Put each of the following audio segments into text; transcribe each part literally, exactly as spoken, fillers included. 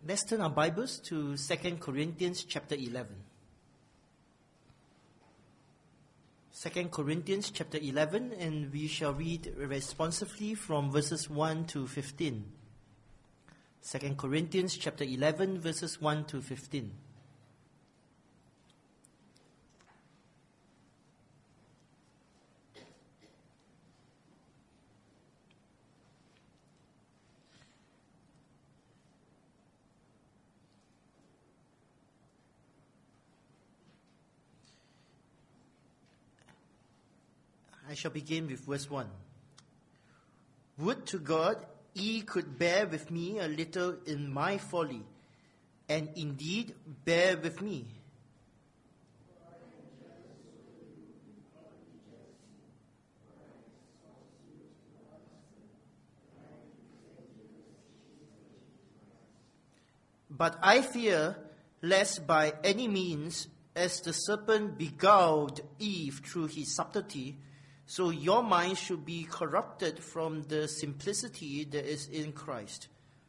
Let's turn our Bibles to Second Corinthians chapter eleven. Second Corinthians chapter eleven, and we shall read responsively from verses one to fifteen. Second Corinthians chapter eleven, verses one to fifteen. I shall begin with verse one. Would to God ye could bear with me a little in my folly, and indeed bear with me. But I fear lest by any means, as the serpent beguiled Eve through his subtlety, so your mind should be corrupted from the simplicity that is in Christ.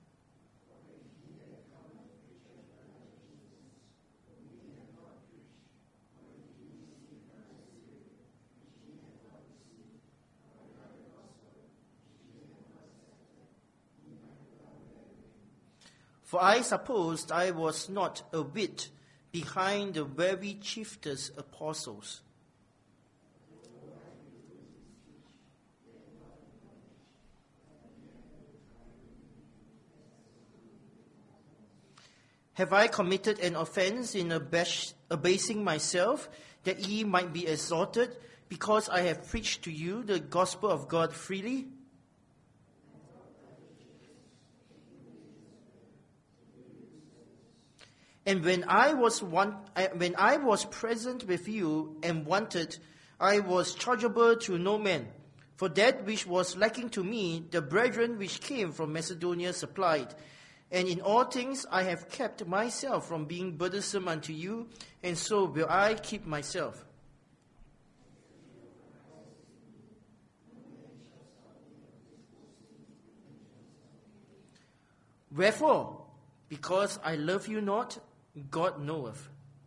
For I supposed I was not a whit behind the very chiefest apostles. Have I committed an offense in abas- abasing myself, that ye might be exalted, because I have preached to you the gospel of God freely? And when I was one, when I was present with you and wanted, I was chargeable to no man. For that which was lacking to me, the brethren which came from Macedonia supplied. And in all things I have kept myself from being burdensome unto you, and so will I keep myself. Wherefore, because I love you not, God knoweth.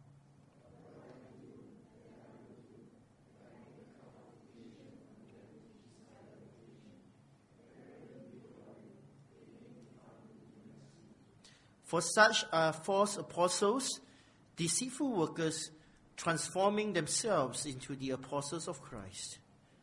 For such are false apostles, deceitful workers, transforming themselves into the apostles of Christ.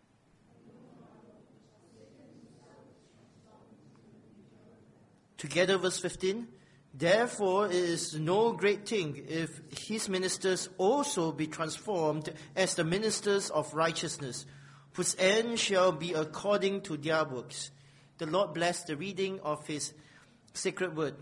Together, verse fifteen. Therefore it is no great thing if his ministers also be transformed as the ministers of righteousness, whose end shall be according to their works. The Lord bless the reading of his sacred word.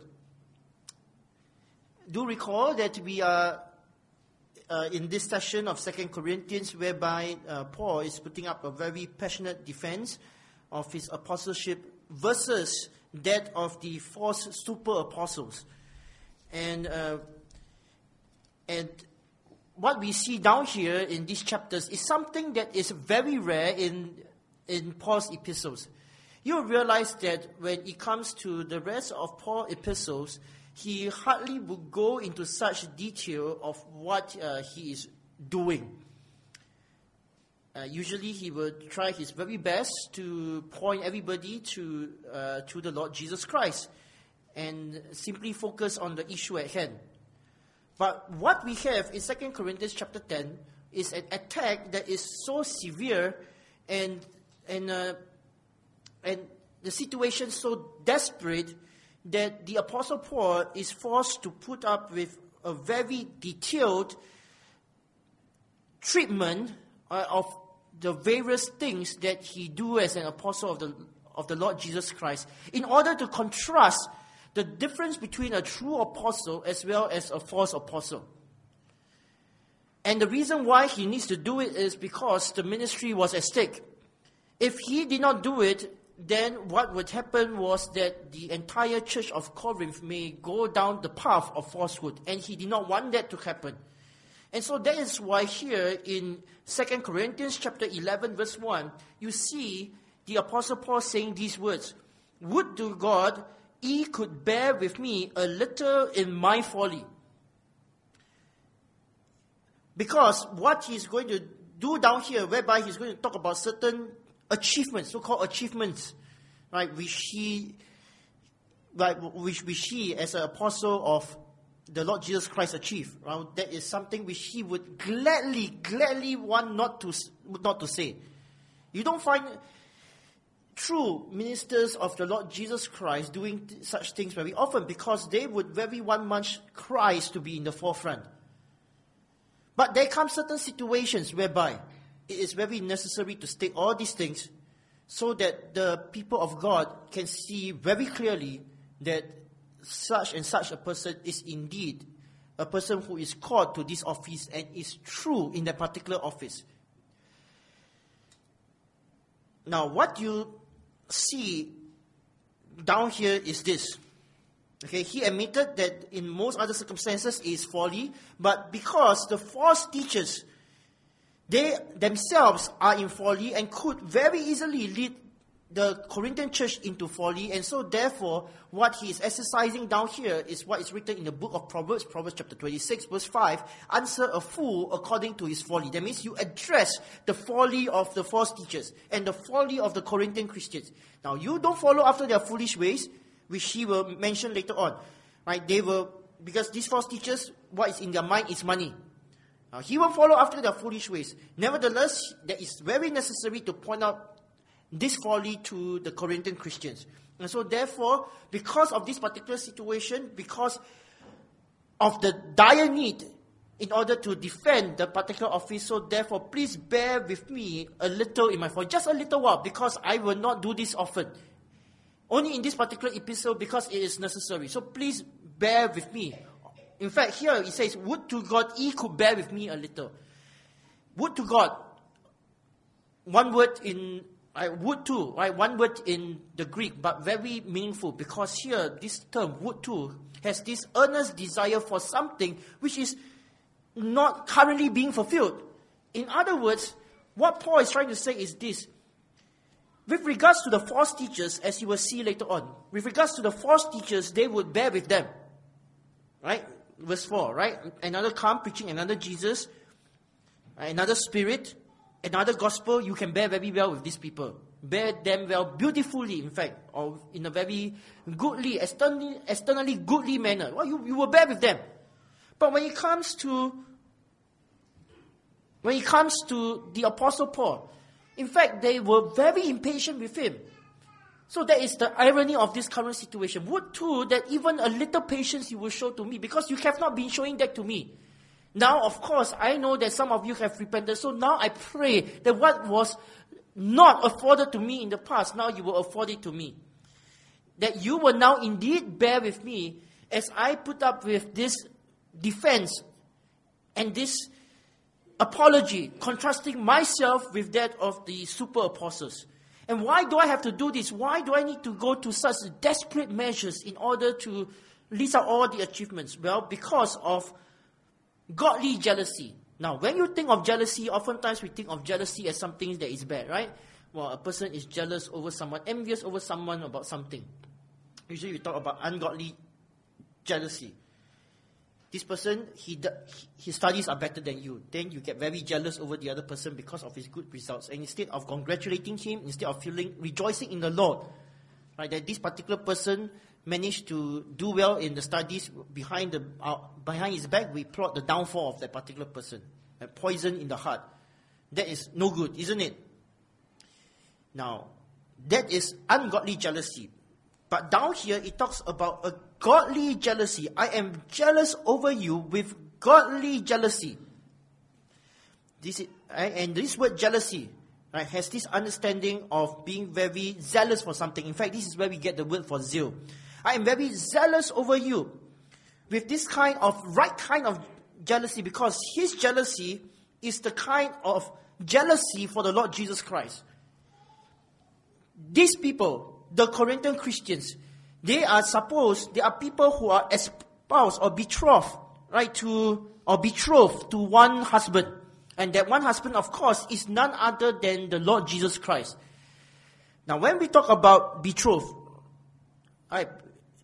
Do recall that we are uh, in this session of Second Corinthians, whereby uh, Paul is putting up a very passionate defense of his apostleship versus that of the false super apostles. And uh, and what we see down here in these chapters is something that is very rare in in Paul's epistles. You realize that when it comes to the rest of Paul's epistles, he hardly would go into such detail of what uh, he is doing. Uh, usually he would try his very best to point everybody to uh, to the Lord Jesus Christ and simply focus on the issue at hand. But what we have in Second Corinthians chapter ten is an attack that is so severe and and uh, and the situation so desperate that the Apostle Paul is forced to put up with a very detailed treatment uh, of the various things that he do as an apostle of the of the Lord Jesus Christ, in order to contrast the difference between a true apostle as well as a false apostle. And the reason why he needs to do it is because the ministry was at stake. If he did not do it, then what would happen was that the entire church of Corinth may go down the path of falsehood, and he did not want that to happen. And so that is why here in Second Corinthians chapter eleven verse one, you see the Apostle Paul saying these words, "Would to God ye could bear with me a little in my folly. Because what he's going to do down here, whereby he's going to talk about certain achievements, so-called achievements, right, which he, right, which, which he, as an apostle of the Lord Jesus Christ, achieved. Right? That is something which he would gladly, gladly want not to, not to say. You don't find true ministers of the Lord Jesus Christ doing th- such things very often, because they would very want much Christ to be in the forefront. But there come certain situations whereby it is very necessary to state all these things so that the people of God can see very clearly that such and such a person is indeed a person who is called to this office and is true in that particular office. Now, what you see down here is this. Okay, he admitted that in most other circumstances it is folly, but because the false teachers, they themselves are in folly and could very easily lead the Corinthian church into folly, and so therefore what he is exercising down here is what is written in the book of Proverbs, Proverbs chapter twenty-six, verse five, answer a fool according to his folly. That means you address the folly of the false teachers and the folly of the Corinthian Christians. Now, you don't follow after their foolish ways, which he will mention later on. Right? They will, because these false teachers, what is in their mind is money. Now, he will follow after their foolish ways. Nevertheless, that is very necessary to point out this folly to the Corinthian Christians. And so therefore, because of this particular situation, because of the dire need in order to defend the particular office, so therefore please bear with me a little in my folly, just a little while, because I will not do this often. Only in this particular epistle, because it is necessary. So please bear with me. In fact, here it says, would to God ye could bear with me a little. Would to God. One word in I would to, right? One word in the Greek, but very meaningful, because here this term would to has this earnest desire for something which is not currently being fulfilled. In other words, what Paul is trying to say is this: with regards to the false teachers, as you will see later on, with regards to the false teachers, they would bear with them, right? Verse four, right? Another come preaching another Jesus, another spirit, another gospel. You can bear very well with these people. Bear them well, beautifully, in fact, or in a very goodly, externally, externally goodly manner. Well, you, you will bear with them. But when it comes to, when it comes to the Apostle Paul, in fact, they were very impatient with him. So that is the irony of this current situation. Would too that even a little patience you will show to me, because you have not been showing that to me. Now, of course, I know that some of you have repented, so now I pray that what was not afforded to me in the past, now you will afford it to me. That you will now indeed bear with me as I put up with this defense and this apology, contrasting myself with that of the super apostles. And why do I have to do this? Why do I need to go to such desperate measures in order to list out all the achievements? Well, because of godly jealousy. Now, when you think of jealousy, oftentimes we think of jealousy as something that is bad, right? Well, a person is jealous over someone, envious over someone about something. Usually we talk about ungodly jealousy. This person, he, his studies are better than you. Then you get very jealous over the other person because of his good results. And instead of congratulating him, instead of feeling, rejoicing in the Lord, right, that this particular person managed to do well in the studies, behind the uh, behind his back, we plot the downfall of that particular person. A poison in the heart. That is no good, isn't it? Now, that is ungodly jealousy. But down here, it talks about a godly jealousy. I am jealous over you with godly jealousy. This is, and this word jealousy, right, has this understanding of being very zealous for something. In fact, this is where we get the word for zeal. I am very zealous over you with this kind of, right kind of jealousy, because his jealousy is the kind of jealousy for the Lord Jesus Christ. These people, the Corinthian Christians, they are supposed, they are people who are espoused or betrothed, right, to, or betrothed to one husband. And that one husband, of course, is none other than the Lord Jesus Christ. Now, when we talk about betrothed, right,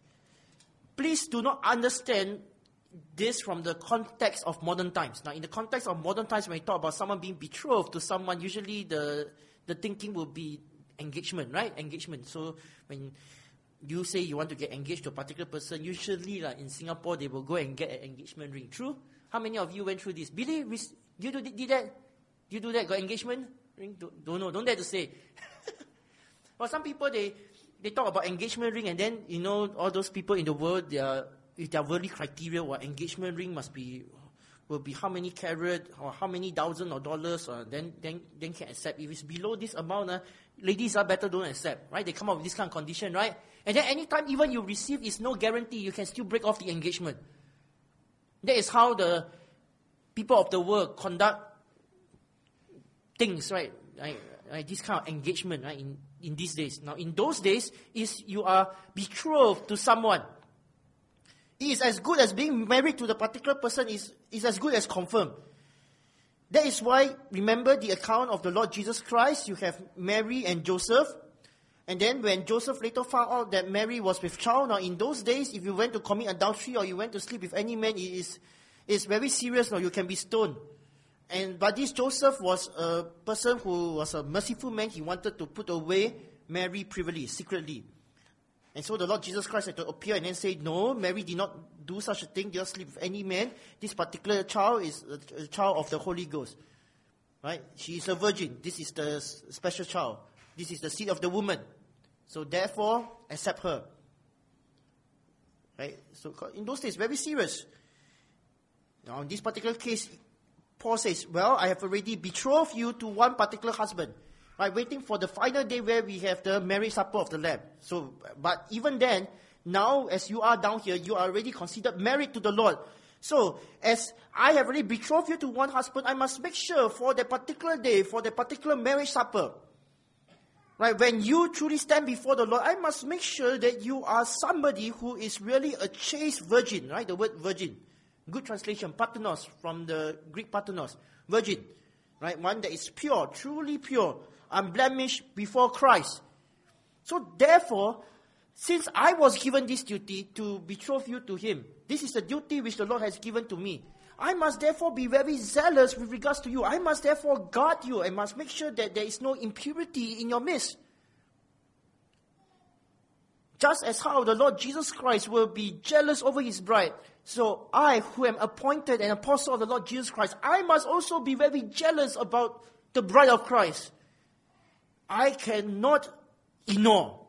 please do not understand this from the context of modern times. Now, in the context of modern times, when we talk about someone being betrothed to someone, usually the, the thinking will be engagement, right? Engagement. So when you say you want to get engaged to a particular person, usually like in Singapore, they will go and get an engagement ring. True? How many of you went through this? Billy, you do, did that? You do that? Got engagement ring? Don't, don't know. Don't dare to say. Well, some people, they, they talk about engagement ring, and then, you know, all those people in the world, they are, if their worldly criteria or engagement ring must be, will be how many carat or how many thousand of dollars, or then, then, then can accept. If it's below this amount, uh, ladies are better don't accept, right? They come up with this kind of condition, right? And then anytime even you receive is no guarantee, you can still break off the engagement. That is how the people of the world conduct things, right? Right, right? This kind of engagement, right? In, in these days. Now, in those days, is you are betrothed to someone. It is as good as being married to the particular person, is, is as good as confirmed. That is why, remember the account of the Lord Jesus Christ, you have Mary and Joseph. And then when Joseph later found out that Mary was with child, now in those days, if you went to commit adultery or you went to sleep with any man, it is it's very serious. Now you can be stoned. And but this Joseph was a person who was a merciful man. He wanted to put away Mary privily, secretly. And so the Lord Jesus Christ had to appear and then say, no, Mary did not do such a thing, did not sleep with any man. This particular child is a, a child of the Holy Ghost. Right? She is a virgin. This is the s- special child. This is the seed of the woman. So therefore, accept her. Right? So in those days, very serious. Now in this particular case, Paul says, well, I have already betrothed you to one particular husband. Right, waiting for the final day where we have the marriage supper of the Lamb. So, but even then, now as you are down here, you are already considered married to the Lord. So, as I have already betrothed you to one husband, I must make sure for that particular day, for that particular marriage supper, right, when you truly stand before the Lord, I must make sure that you are somebody who is really a chaste virgin, right? The word virgin. Good translation, parthenos, from the Greek parthenos, virgin, right? One that is pure, truly pure, unblemished before Christ. So therefore, since I was given this duty to betroth you to Him, this is the duty which the Lord has given to me. I must therefore be very zealous with regards to you. I must therefore guard you and must make sure that there is no impurity in your midst. Just as how the Lord Jesus Christ will be jealous over His bride, so I, who am appointed an apostle of the Lord Jesus Christ, I must also be very jealous about the bride of Christ. I cannot ignore.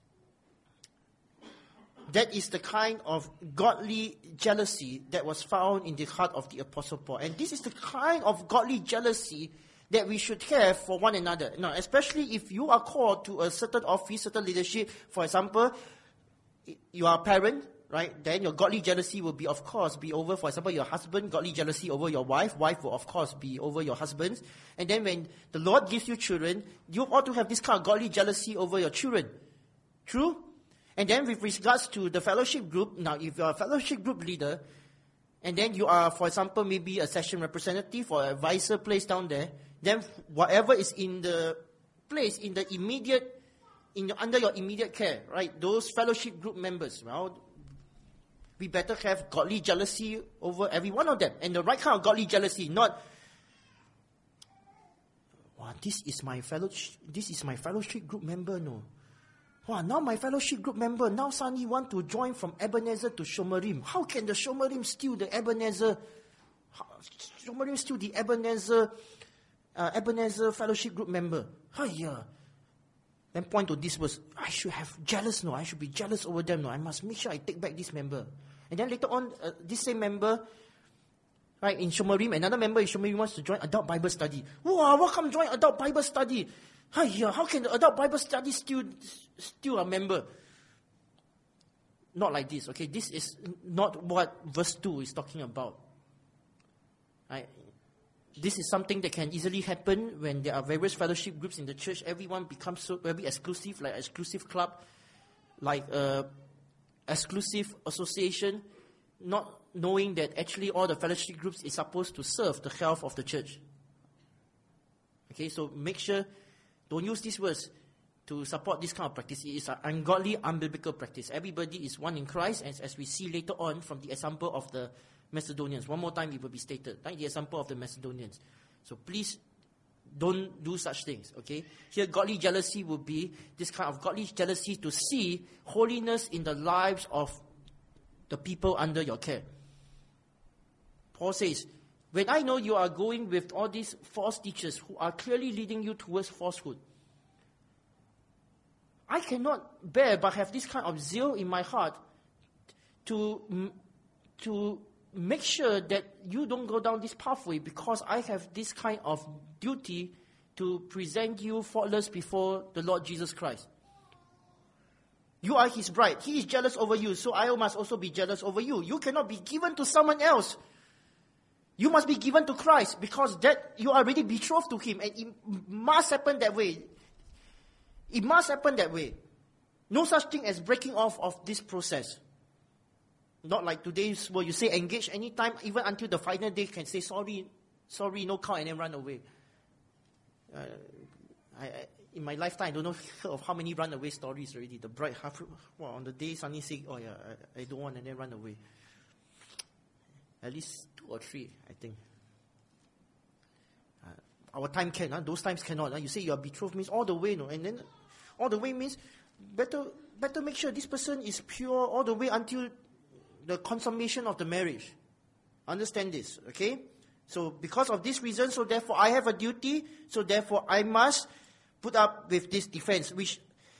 That is the kind of godly jealousy that was found in the heart of the Apostle Paul. And this is the kind of godly jealousy that we should have for one another. Now, especially if you are called to a certain office, certain leadership. For example, you are a parent, right? Then your godly jealousy will be, of course, be over, for example, your husband, godly jealousy over your wife. Wife will, of course, be over your husband. And then when the Lord gives you children, you ought to have this kind of godly jealousy over your children. True? And then with regards to the fellowship group, now if you're a fellowship group leader, and then you are, for example, maybe a session representative or advisor placed down there, then whatever is in the place, in the immediate, in your, under your immediate care, right? Those fellowship group members, well, we better have godly jealousy over every one of them. And the right kind of godly jealousy, not, wow, this is my fellow, this is my fellowship group member, no. Wow, now my fellowship group member now suddenly want to join from Ebenezer to Shomarim. How can the Shomarim steal the Ebenezer? Shomarim steal the Ebenezer, uh, Ebenezer fellowship group member. Hiya. Then point to this verse. I should have jealous, no. I should be jealous over them, no. I must make sure I take back this member. And then later on, uh, this same member, right, in Shomarim, another member in Shomarim wants to join adult Bible study. Wow, what come join adult Bible study? Hiya, how can the adult Bible study still still a member? Not like this, okay? This is not what verse two is talking about. Right? This is something that can easily happen when there are various fellowship groups in the church. Everyone becomes so very exclusive, like an exclusive club, like a exclusive association, not knowing that actually all the fellowship groups is supposed to serve the health of the church. Okay, so make sure, don't use this verse. to support this kind of practice. It is an ungodly, unbiblical practice. Everybody is one in Christ, and as we see later on from the example of the Macedonians. One more time it will be stated, like the example of the Macedonians. So please don't do such things, okay? Here, godly jealousy would be this kind of godly jealousy to see holiness in the lives of the people under your care. Paul says, when I know you are going with all these false teachers who are clearly leading you towards falsehood, I cannot bear but have this kind of zeal in my heart to, to make sure that you don't go down this pathway, because I have this kind of duty to present you faultless before the Lord Jesus Christ. You are his bride. He is jealous over you, so I must also be jealous over you. You cannot be given to someone else. You must be given to Christ, because that you are already betrothed to him, and it must happen that way. It must happen that way. No such thing as breaking off of this process. Not like today's where you say engage anytime, even until the final day, can say sorry, sorry, no count, and then run away. Uh, I, I, in my lifetime, I don't know of how many runaway stories already. The bride half, well, on the day suddenly say, oh yeah, I, I don't want, and then run away. At least two or three, I think. Uh, our time can, huh? Those times cannot. Huh? You say you are betrothed means all the way, no? And then all the way means better, better make sure this person is pure all the way until the consummation of the marriage. Understand this, okay? So because of this reason, so therefore I have a duty, so therefore I must put up with this defense, which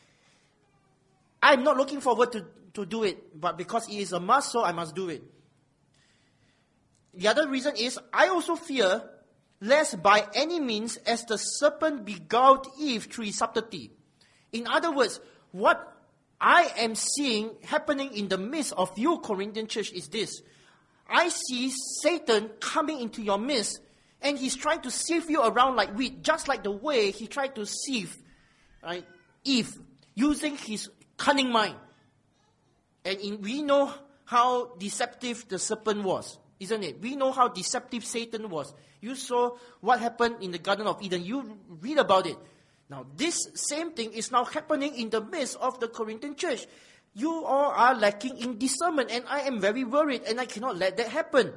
I'm not looking forward to, to do it, but because it is a must, so I must do it. The other reason is, I also fear, lest by any means, as the serpent beguiled Eve through his subtlety. In other words, what I am seeing happening in the midst of you, Corinthian church, is this. I see Satan coming into your midst, and he's trying to sieve you around like wheat, just like the way he tried to sieve, right, Eve, using his cunning mind. And in, we know how deceptive the serpent was, isn't it? We know how deceptive Satan was. You saw what happened in the Garden of Eden. You read about it. Now, this same thing is now happening in the midst of the Corinthian church. You all are lacking in discernment, and I am very worried, and I cannot let that happen.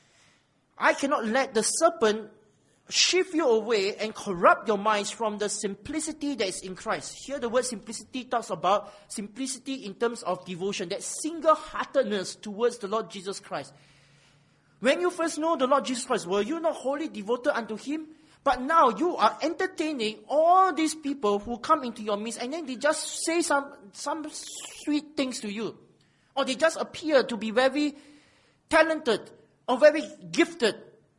I cannot let the serpent shift you away and corrupt your minds from the simplicity that is in Christ. Here the word simplicity talks about simplicity in terms of devotion, that single-heartedness towards the Lord Jesus Christ. When you first know the Lord Jesus Christ, were you not wholly devoted unto him? But now you are entertaining all these people who come into your midst, and then they just say some, some sweet things to you. Or they just appear to be very talented or very gifted.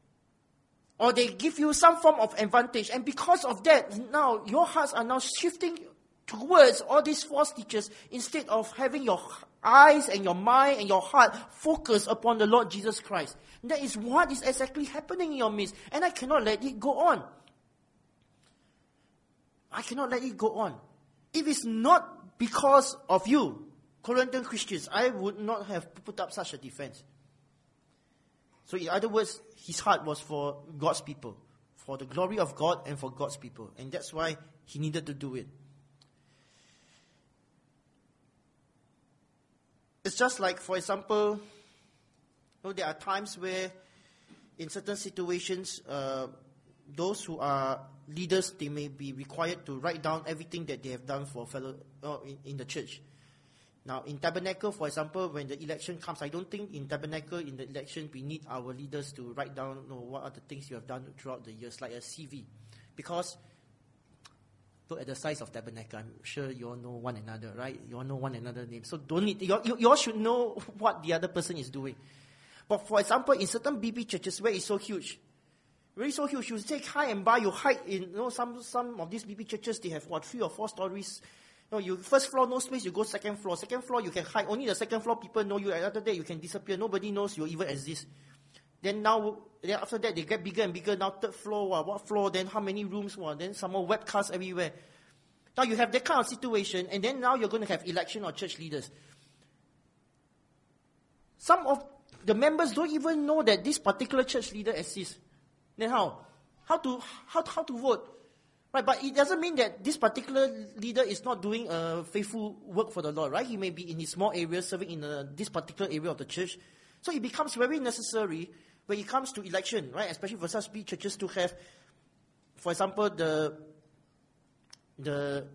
Or they give you some form of advantage. And because of that, now your hearts are now shifting towards all these false teachers, instead of having your eyes and your mind and your heart focused upon the Lord Jesus Christ. That is what is exactly happening in your midst. And I cannot let it go on. I cannot let it go on. If it's not because of you, Corinthian Christians, I would not have put up such a defense. So in other words, his heart was for God's people, for the glory of God and for God's people. And that's why he needed to do it. It's just like, for example, you know, there are times where in certain situations, uh, those who are leaders, they may be required to write down everything that they have done for fellow uh, in, in the church. Now, in Tabernacle, for example, when the election comes, I don't think in Tabernacle, in the election, we need our leaders to write down, you know, what are the things you have done throughout the years, like a C V. Because look at the size of Tabernacle. I'm sure you all know one another, right? You all know one another's name. So don't need, you, you, you all should know what the other person is doing. But for example, in certain B B churches where it's so huge, really so huge, you take high and by, you hide in, you know, some, some of these B B churches, they have what, three or four stories. You know, you first floor, no space, you go second floor. Second floor, you can hide. Only the second floor people know you. Another day, you can disappear. Nobody knows you even exist. Then now, then after that, they get bigger and bigger. Now third floor, wow, what floor? Then how many rooms? Wow, then some more webcasts everywhere. Now you have that kind of situation, and then now you're going to have election or church leaders. Some of the members don't even know that this particular church leader exists. Then how? How to how how to vote? Right, but it doesn't mean that this particular leader is not doing a faithful work for the Lord, right? He may be in his small area, serving in a, this particular area of the church. So it becomes very necessary when it comes to election, right? Especially for such big churches to have, for example, the the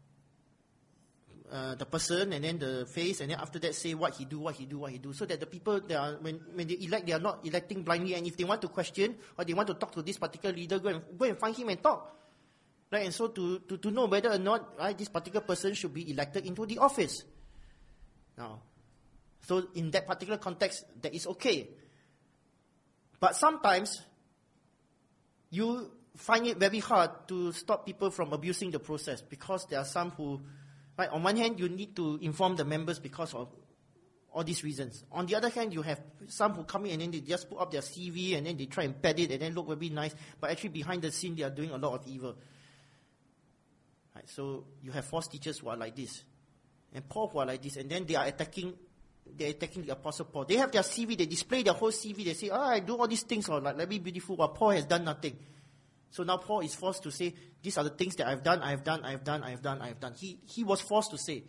uh, the person and then the face, and then after that say what he do, what he do, what he do, so that the people, they are, when, when they elect, they are not electing blindly, and if they want to question or they want to talk to this particular leader, go and, go and find him and talk. Right, and so to, to, to know whether or not, right, this particular person should be elected into the office. Now, so in that particular context, that is okay. But sometimes, you find it very hard to stop people from abusing the process, because there are some who, right, on one hand, you need to inform the members because of all these reasons. On the other hand, you have some who come in and then they just put up their C V and then they try and pad it and then look very nice, but actually behind the scene, they are doing a lot of evil. Right, so you have false teachers who are like this, and Paul who are like this, and then they are attacking, they are attacking the Apostle Paul. They have their C V, they display their whole C V. They say, "Oh, I do all these things, or like, let me be beautiful." While Paul has done nothing. So now Paul is forced to say, "These are the things that I've done, I've done, I've done, I've done, I've done." He he was forced to say.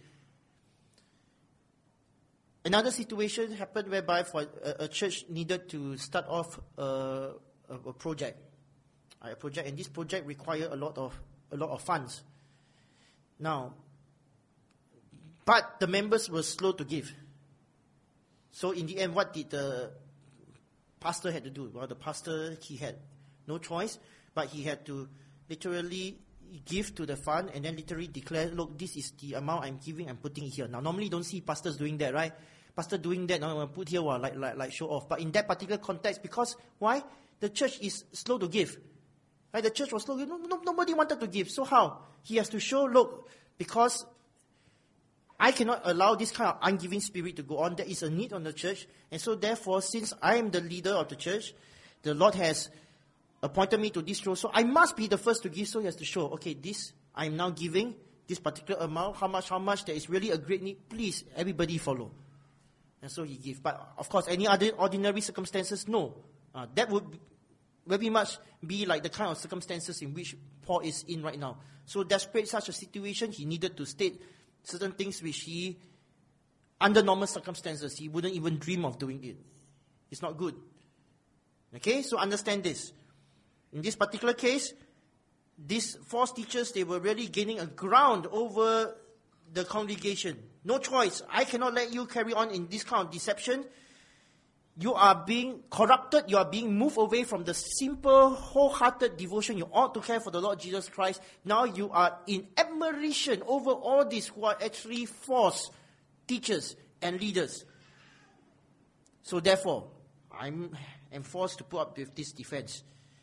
Another situation happened whereby for a, a church needed to start off a, a, a project, a project, and this project required a lot of a lot of funds. Now, but the members were slow to give. So in the end, what did the pastor had to do? Well, the pastor, he had no choice, but he had to literally give to the fund and then literally declare, "Look, this is the amount I'm giving, I'm putting it here." Now, normally you don't see pastors doing that, right? Pastor doing that, now I'm going to put here, well, like, like, like show off. But in that particular context, because, why? The church is slow to give. Right? The church was slow. No, no, nobody wanted to give. So how? He has to show, look, because I cannot allow this kind of ungiving spirit to go on. There is a need on the church. And so therefore, since I am the leader of the church, the Lord has appointed me to this role. So I must be the first to give. So he has to show, okay, this, I am now giving this particular amount. How much, how much? There is really a great need. Please, everybody follow. And so he gives. But of course, any other ordinary circumstances, no. Uh, that would very much be like the kind of circumstances in which Paul is in right now. So desperate such a situation, he needed to state certain things which he, under normal circumstances, he wouldn't even dream of doing it. It's not good. Okay, so understand this. In this particular case, these false teachers, they were really gaining a ground over the congregation. No choice. I cannot let you carry on in this kind of deception. You are being corrupted. You are being moved away from the simple, wholehearted devotion you ought to have for the Lord Jesus Christ. Now you are in admiration over all these who are actually false teachers and leaders. So therefore, I'm am forced to put up with this defense.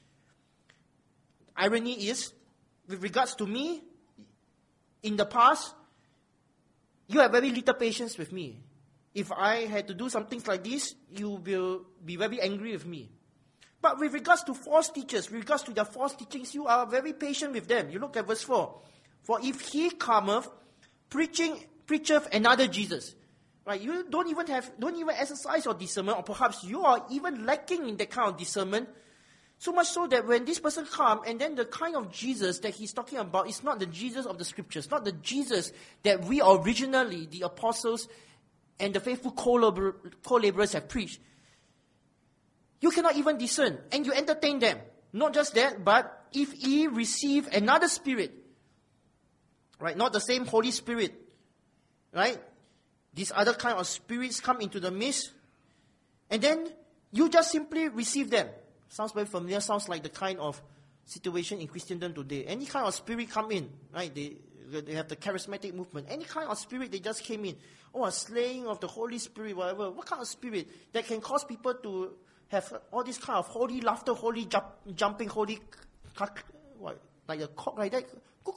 Irony is, with regards to me, in the past, you have very little patience with me. If I had to do some things like this, you will be very angry with me. But with regards to false teachers, with regards to their false teachings, you are very patient with them. You look at verse four. For if he cometh, preaching, preacheth another Jesus. Right? You don't even have, don't even exercise your discernment, or perhaps you are even lacking in that kind of discernment. So much so that when this person comes, and then the kind of Jesus that he's talking about is not the Jesus of the scriptures, not the Jesus that we originally, the apostles, and the faithful co-laborers have preached. You cannot even discern, and you entertain them. Not just that, but if ye receive another spirit, right, not the same Holy Spirit, right, these other kind of spirits come into the midst, and then you just simply receive them. Sounds very familiar, sounds like the kind of situation in Christendom today. Any kind of spirit come in, right, they They have the charismatic movement. Any kind of spirit, they just came in. Oh, a slaying of the Holy Spirit, whatever. What kind of spirit that can cause people to have all this kind of holy laughter, holy jump, jumping, holy, what, like a cock like that?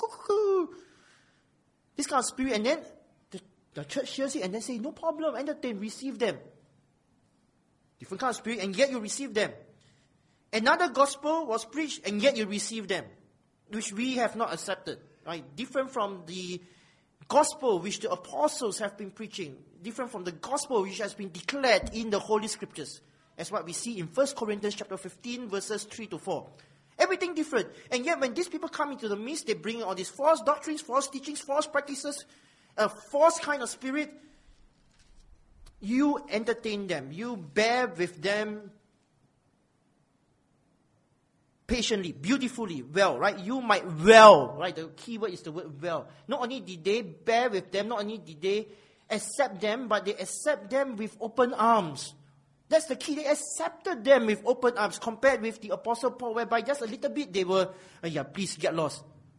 This kind of spirit, and then the, the church hears it and then say, no problem, entertain, receive them. Different kind of spirit, and yet you receive them. Another gospel was preached, and yet you receive them, which we have not accepted. Right? Different from the gospel which the apostles have been preaching. Different from the gospel which has been declared in the Holy Scriptures. As what we see in First Corinthians chapter fifteen, verses three to four. Everything different. And yet when these people come into the midst, they bring all these false doctrines, false teachings, false practices, a false kind of spirit. You entertain them. You bear with them patiently, beautifully, well, right? You might well, right? The key word is the word well. Not only did they bear with them, not only did they accept them, but they accept them with open arms. That's the key. They accepted them with open arms compared with the Apostle Paul, whereby just a little bit they were, oh yeah, please get lost.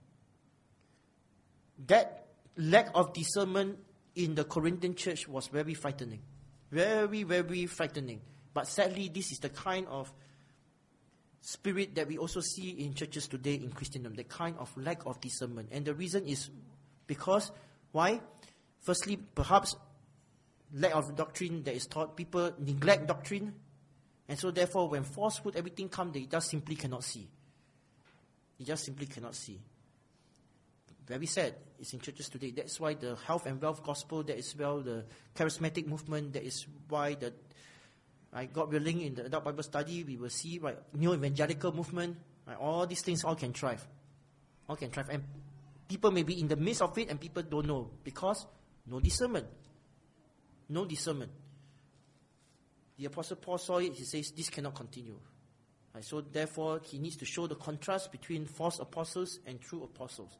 That lack of discernment in the Corinthian church was very frightening. Very, very frightening. But sadly, this is the kind of spirit that we also see in churches today in Christendom, the kind of lack of discernment. And the reason is because, why? Firstly, perhaps lack of doctrine that is taught. People neglect doctrine. And so therefore, when falsehood, everything comes, they just simply cannot see. They just simply cannot see. Very sad. It's in churches today. That's why the health and wealth gospel, that is well the charismatic movement, that is why the, I God willing, in the adult Bible study, we will see, right, new evangelical movement, right, all these things all can thrive. All can thrive. And people may be in the midst of it and people don't know because no discernment. No discernment. The Apostle Paul saw it. He says, this cannot continue. Right, so therefore, he needs to show the contrast between false apostles and true apostles.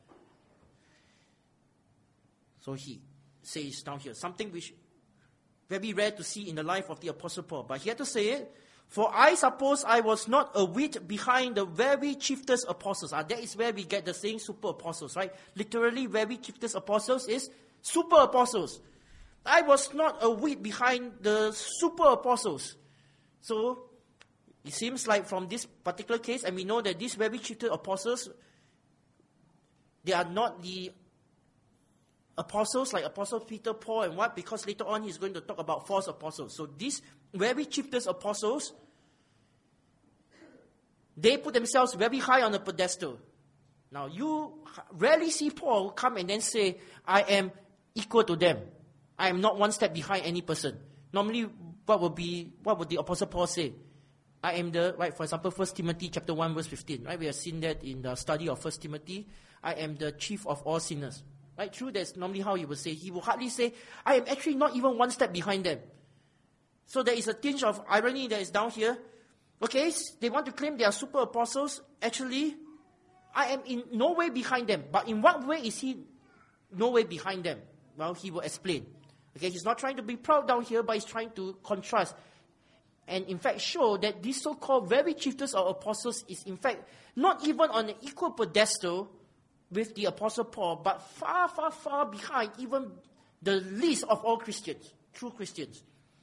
So he says down here, something which very rare to see in the life of the Apostle Paul. But he had to say it. For I suppose I was not a whit behind the very chiefest apostles. Ah, that is where we get the saying super apostles, right? Literally, very chiefest apostles is super apostles. I was not a whit behind the super apostles. So, it seems like from this particular case, and we know that these very chiefest apostles, they are not the apostles like Apostle Peter, Paul, and what? Because later on he's going to talk about false apostles. So these very chiefest apostles, they put themselves very high on a pedestal. Now you rarely see Paul come and then say, I am equal to them. I am not one step behind any person. Normally, what would be, what would the Apostle Paul say? I am the, right, for example, First Timothy chapter one, verse fifteen, right? We have seen that in the study of First Timothy. I am the chief of all sinners. Right? True, that's normally how he would say. He will hardly say, I am actually not even one step behind them. So there is a tinge of irony that is down here. Okay, they want to claim they are super apostles. Actually, I am in no way behind them. But in what way is he no way behind them? Well, he will explain. Okay, he's not trying to be proud down here, but he's trying to contrast. And in fact show that these so-called very chiefest of apostles is in fact not even on an equal pedestal with the Apostle Paul, but far, far, far behind even the least of all Christians, true Christians.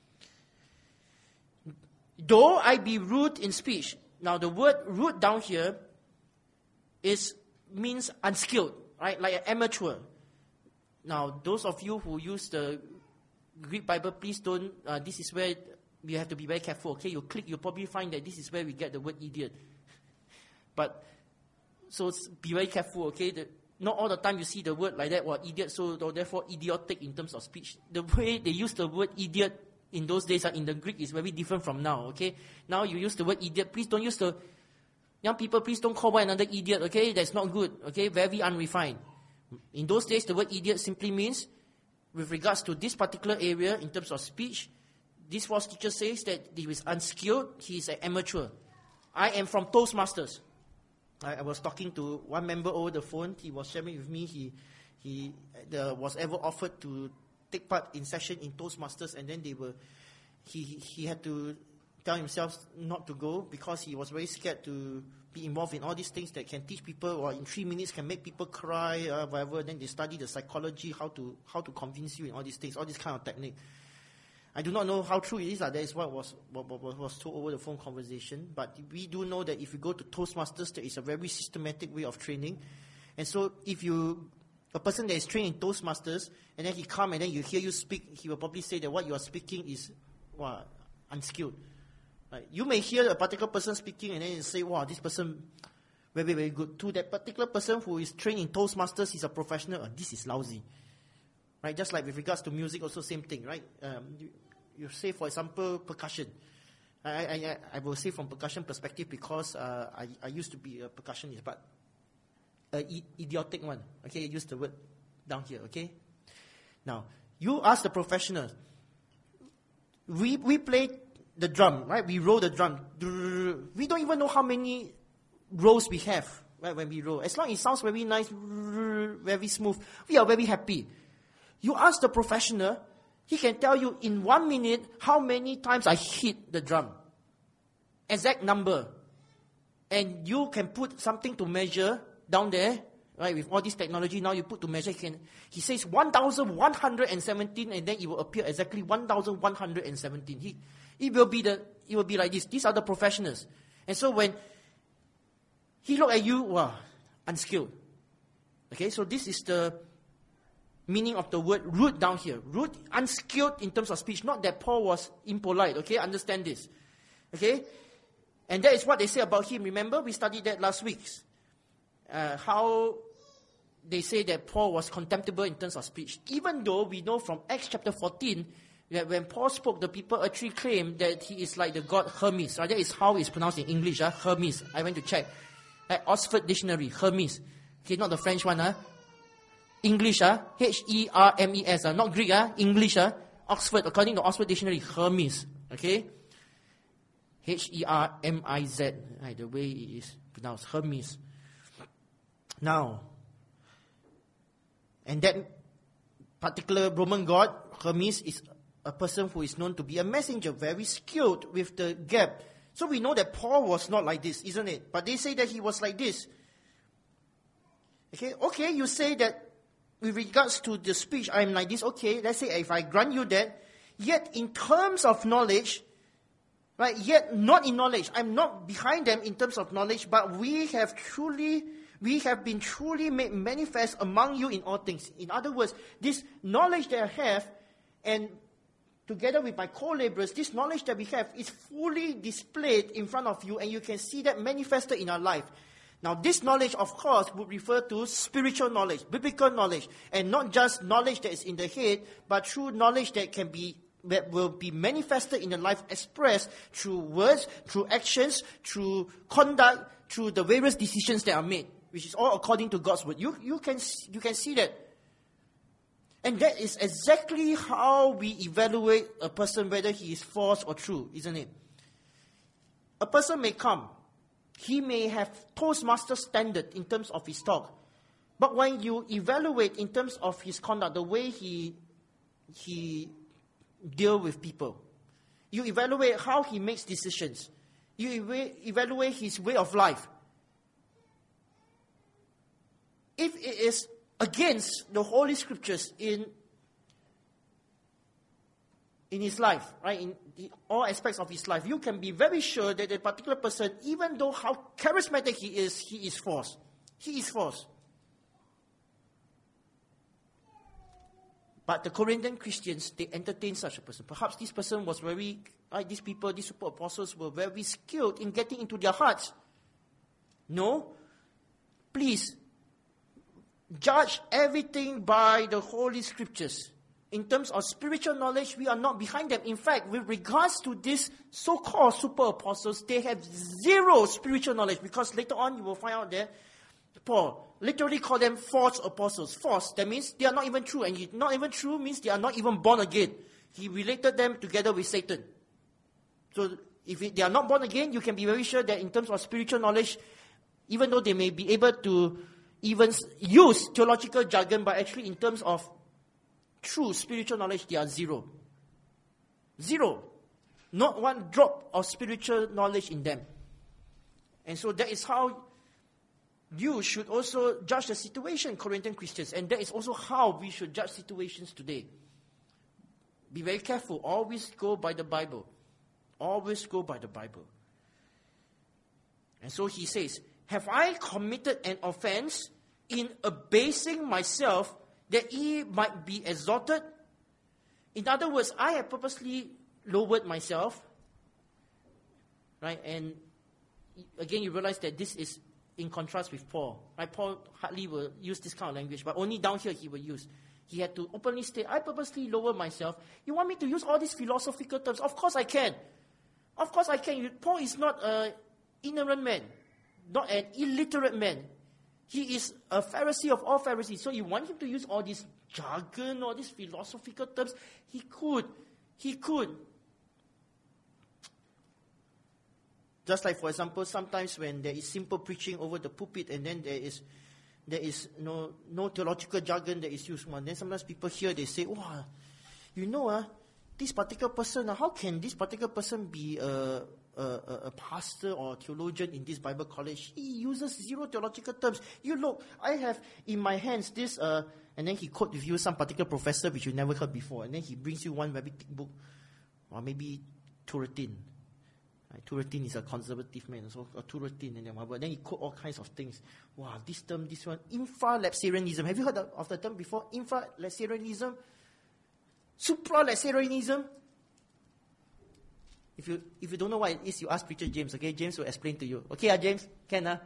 Though I be rude in speech. Now the word rude down here is means unskilled, right? Like an amateur. Now those of you who use the Greek Bible, please don't, uh, this is where we have to be very careful, okay? You click, you'll probably find that this is where we get the word idiot. But so be very careful, okay? The, not all the time you see the word like that, or idiot, so therefore idiotic in terms of speech. The way they use the word idiot in those days uh, in the Greek is very different from now, okay? Now you use the word idiot, please don't use the, young people, please don't call one another idiot, okay? That's not good, okay? Very unrefined. In those days, the word idiot simply means, with regards to this particular area in terms of speech, this false teacher says that he is unskilled, he is an amateur. I am from Toastmasters. I was talking to one member over the phone. He was sharing with me. He he the, was ever offered to take part in session in Toastmasters, and then they were. He he had to tell himself not to go because he was very scared to be involved in all these things that can teach people, or in three minutes can make people cry, uh, whatever. Then they study the psychology, how to how to convince you in all these things, all this kind of technique. I do not know how true it is. Uh, that is what was, what, what was told over the phone conversation. But we do know that if you go to Toastmasters, there is a very systematic way of training. And so if you, a person that is trained in Toastmasters, and then he come and then you hear you speak, he will probably say that what you are speaking is wow, unskilled. Right? You may hear a particular person speaking and then you say, wow, this person very, very good. To that particular person who is trained in Toastmasters, he's a professional, oh, this is lousy. Right? Just like with regards to music, also same thing, right? Um, you, you say, for example, percussion. I, I, I will say from percussion perspective because uh, I, I used to be a percussionist, but an e- idiotic one. Okay, I use the word down here. Okay. Now you ask the professional. We we play the drum, right? We roll the drum. We don't even know how many rolls we have, right? When we roll, as long as it sounds very nice, very smooth, we are very happy. You ask the professional, he can tell you in one minute how many times I hit the drum, exact number, and you can put something to measure down there, right? With all this technology, now you put to measure. He, can, he says one thousand one hundred seventeen, and then it will appear exactly one thousand one hundred seventeen. He, it will be the, it will be like this. These are the professionals, and so when he look at you, wow, unskilled. Okay, so this is the meaning of the word rude down here. Rude, unskilled in terms of speech. Not that Paul was impolite. Okay, understand this. Okay, and that is what they say about him. Remember, we studied that last week. Uh, how they say that Paul was contemptible in terms of speech. Even though we know from Acts chapter fourteen that when Paul spoke, the people actually claimed that he is like the god Hermes. Right? That is how it's pronounced in English. Uh, Hermes. I went to check. At Oxford Dictionary, Hermes. Okay, not the French one. Uh. English. Uh, H E R M E S. Uh, not Greek. Uh, English. Uh. Oxford, according to Oxford Dictionary, Hermes. Okay? H E R M I Z. Right, the way it is pronounced. Hermes. Now, and that particular Roman god, Hermes, is a person who is known to be a messenger, very skilled with the gap. So we know that Paul was not like this, isn't it? But they say that he was like this. Okay, okay, you say that with regards to the speech, I'm like this. Okay, let's say if I grant you that, yet in terms of knowledge, right, yet not in knowledge, I'm not behind them in terms of knowledge, but we have truly... We have been truly made manifest among you in all things. In other words, this knowledge that I have, and together with my co-laborers, this knowledge that we have is fully displayed in front of you, and you can see that manifested in our life. Now, this knowledge, of course, would refer to spiritual knowledge, biblical knowledge, and not just knowledge that is in the head, but true knowledge that can be that will be manifested in the life, expressed through words, through actions, through conduct, through the various decisions that are made, which is all according to God's word. You, you, can, you can see that. And that is exactly how we evaluate a person, whether he is false or true, isn't it? A person may come. He may have Toastmaster standard in terms of his talk. But when you evaluate in terms of his conduct, the way he, he deal with people, you evaluate how he makes decisions. You eva- evaluate his way of life. If it is against the Holy Scriptures in, in his life, right, in the, all aspects of his life, you can be very sure that a particular person, even though how charismatic he is, he is false. He is false. But the Corinthian Christians, they entertained such a person. Perhaps this person was very, right, these people, these super apostles were very skilled in getting into their hearts. No. Please, judge everything by the Holy Scriptures. In terms of spiritual knowledge, we are not behind them. In fact, with regards to these so-called super apostles, they have zero spiritual knowledge, because later on you will find out that Paul literally called them false apostles. False, that means they are not even true. And not even true means they are not even born again. He related them together with Satan. So if they are not born again, you can be very sure that in terms of spiritual knowledge, even though they may be able to even use theological jargon, but actually in terms of true spiritual knowledge, they are zero. Zero. Not one drop of spiritual knowledge in them. And so that is how you should also judge the situation, Corinthian Christians. And that is also how we should judge situations today. Be very careful. Always go by the Bible. Always go by the Bible. And so he says, have I committed an offense in abasing myself that he might be exalted? In other words, I have purposely lowered myself. Right? And again, you realize that this is in contrast with Paul. Right? Paul hardly will use this kind of language, but only down here he will use. He had to openly state, I purposely lower myself. You want me to use all these philosophical terms? Of course I can. Of course I can. Paul is not an ignorant man, not an illiterate man. He is a Pharisee of all Pharisees. So you want him to use all this jargon, all these philosophical terms? He could. He could. Just like, for example, sometimes when there is simple preaching over the pulpit and then there is there is no no theological jargon that is used. And then sometimes people hear, they say, wow, you know, uh, this particular person, uh, how can this particular person be a, a, a pastor or a theologian in this Bible college? He uses zero theological terms. You look, I have in my hands this, uh, and then he quote with you some particular professor which you never heard before. And then he brings you one very thick book, or maybe Turretin. Right? Turretin is a conservative man, so a Turretin, and then, but then he quote all kinds of things. Wow, this term, this one, infralapsarianism. Have you heard of the term before? Infralapsarianism? Supralapsarianism? If you if you don't know what it is, you ask Preacher James, okay? James will explain to you. Okay, uh, James? Can, uh?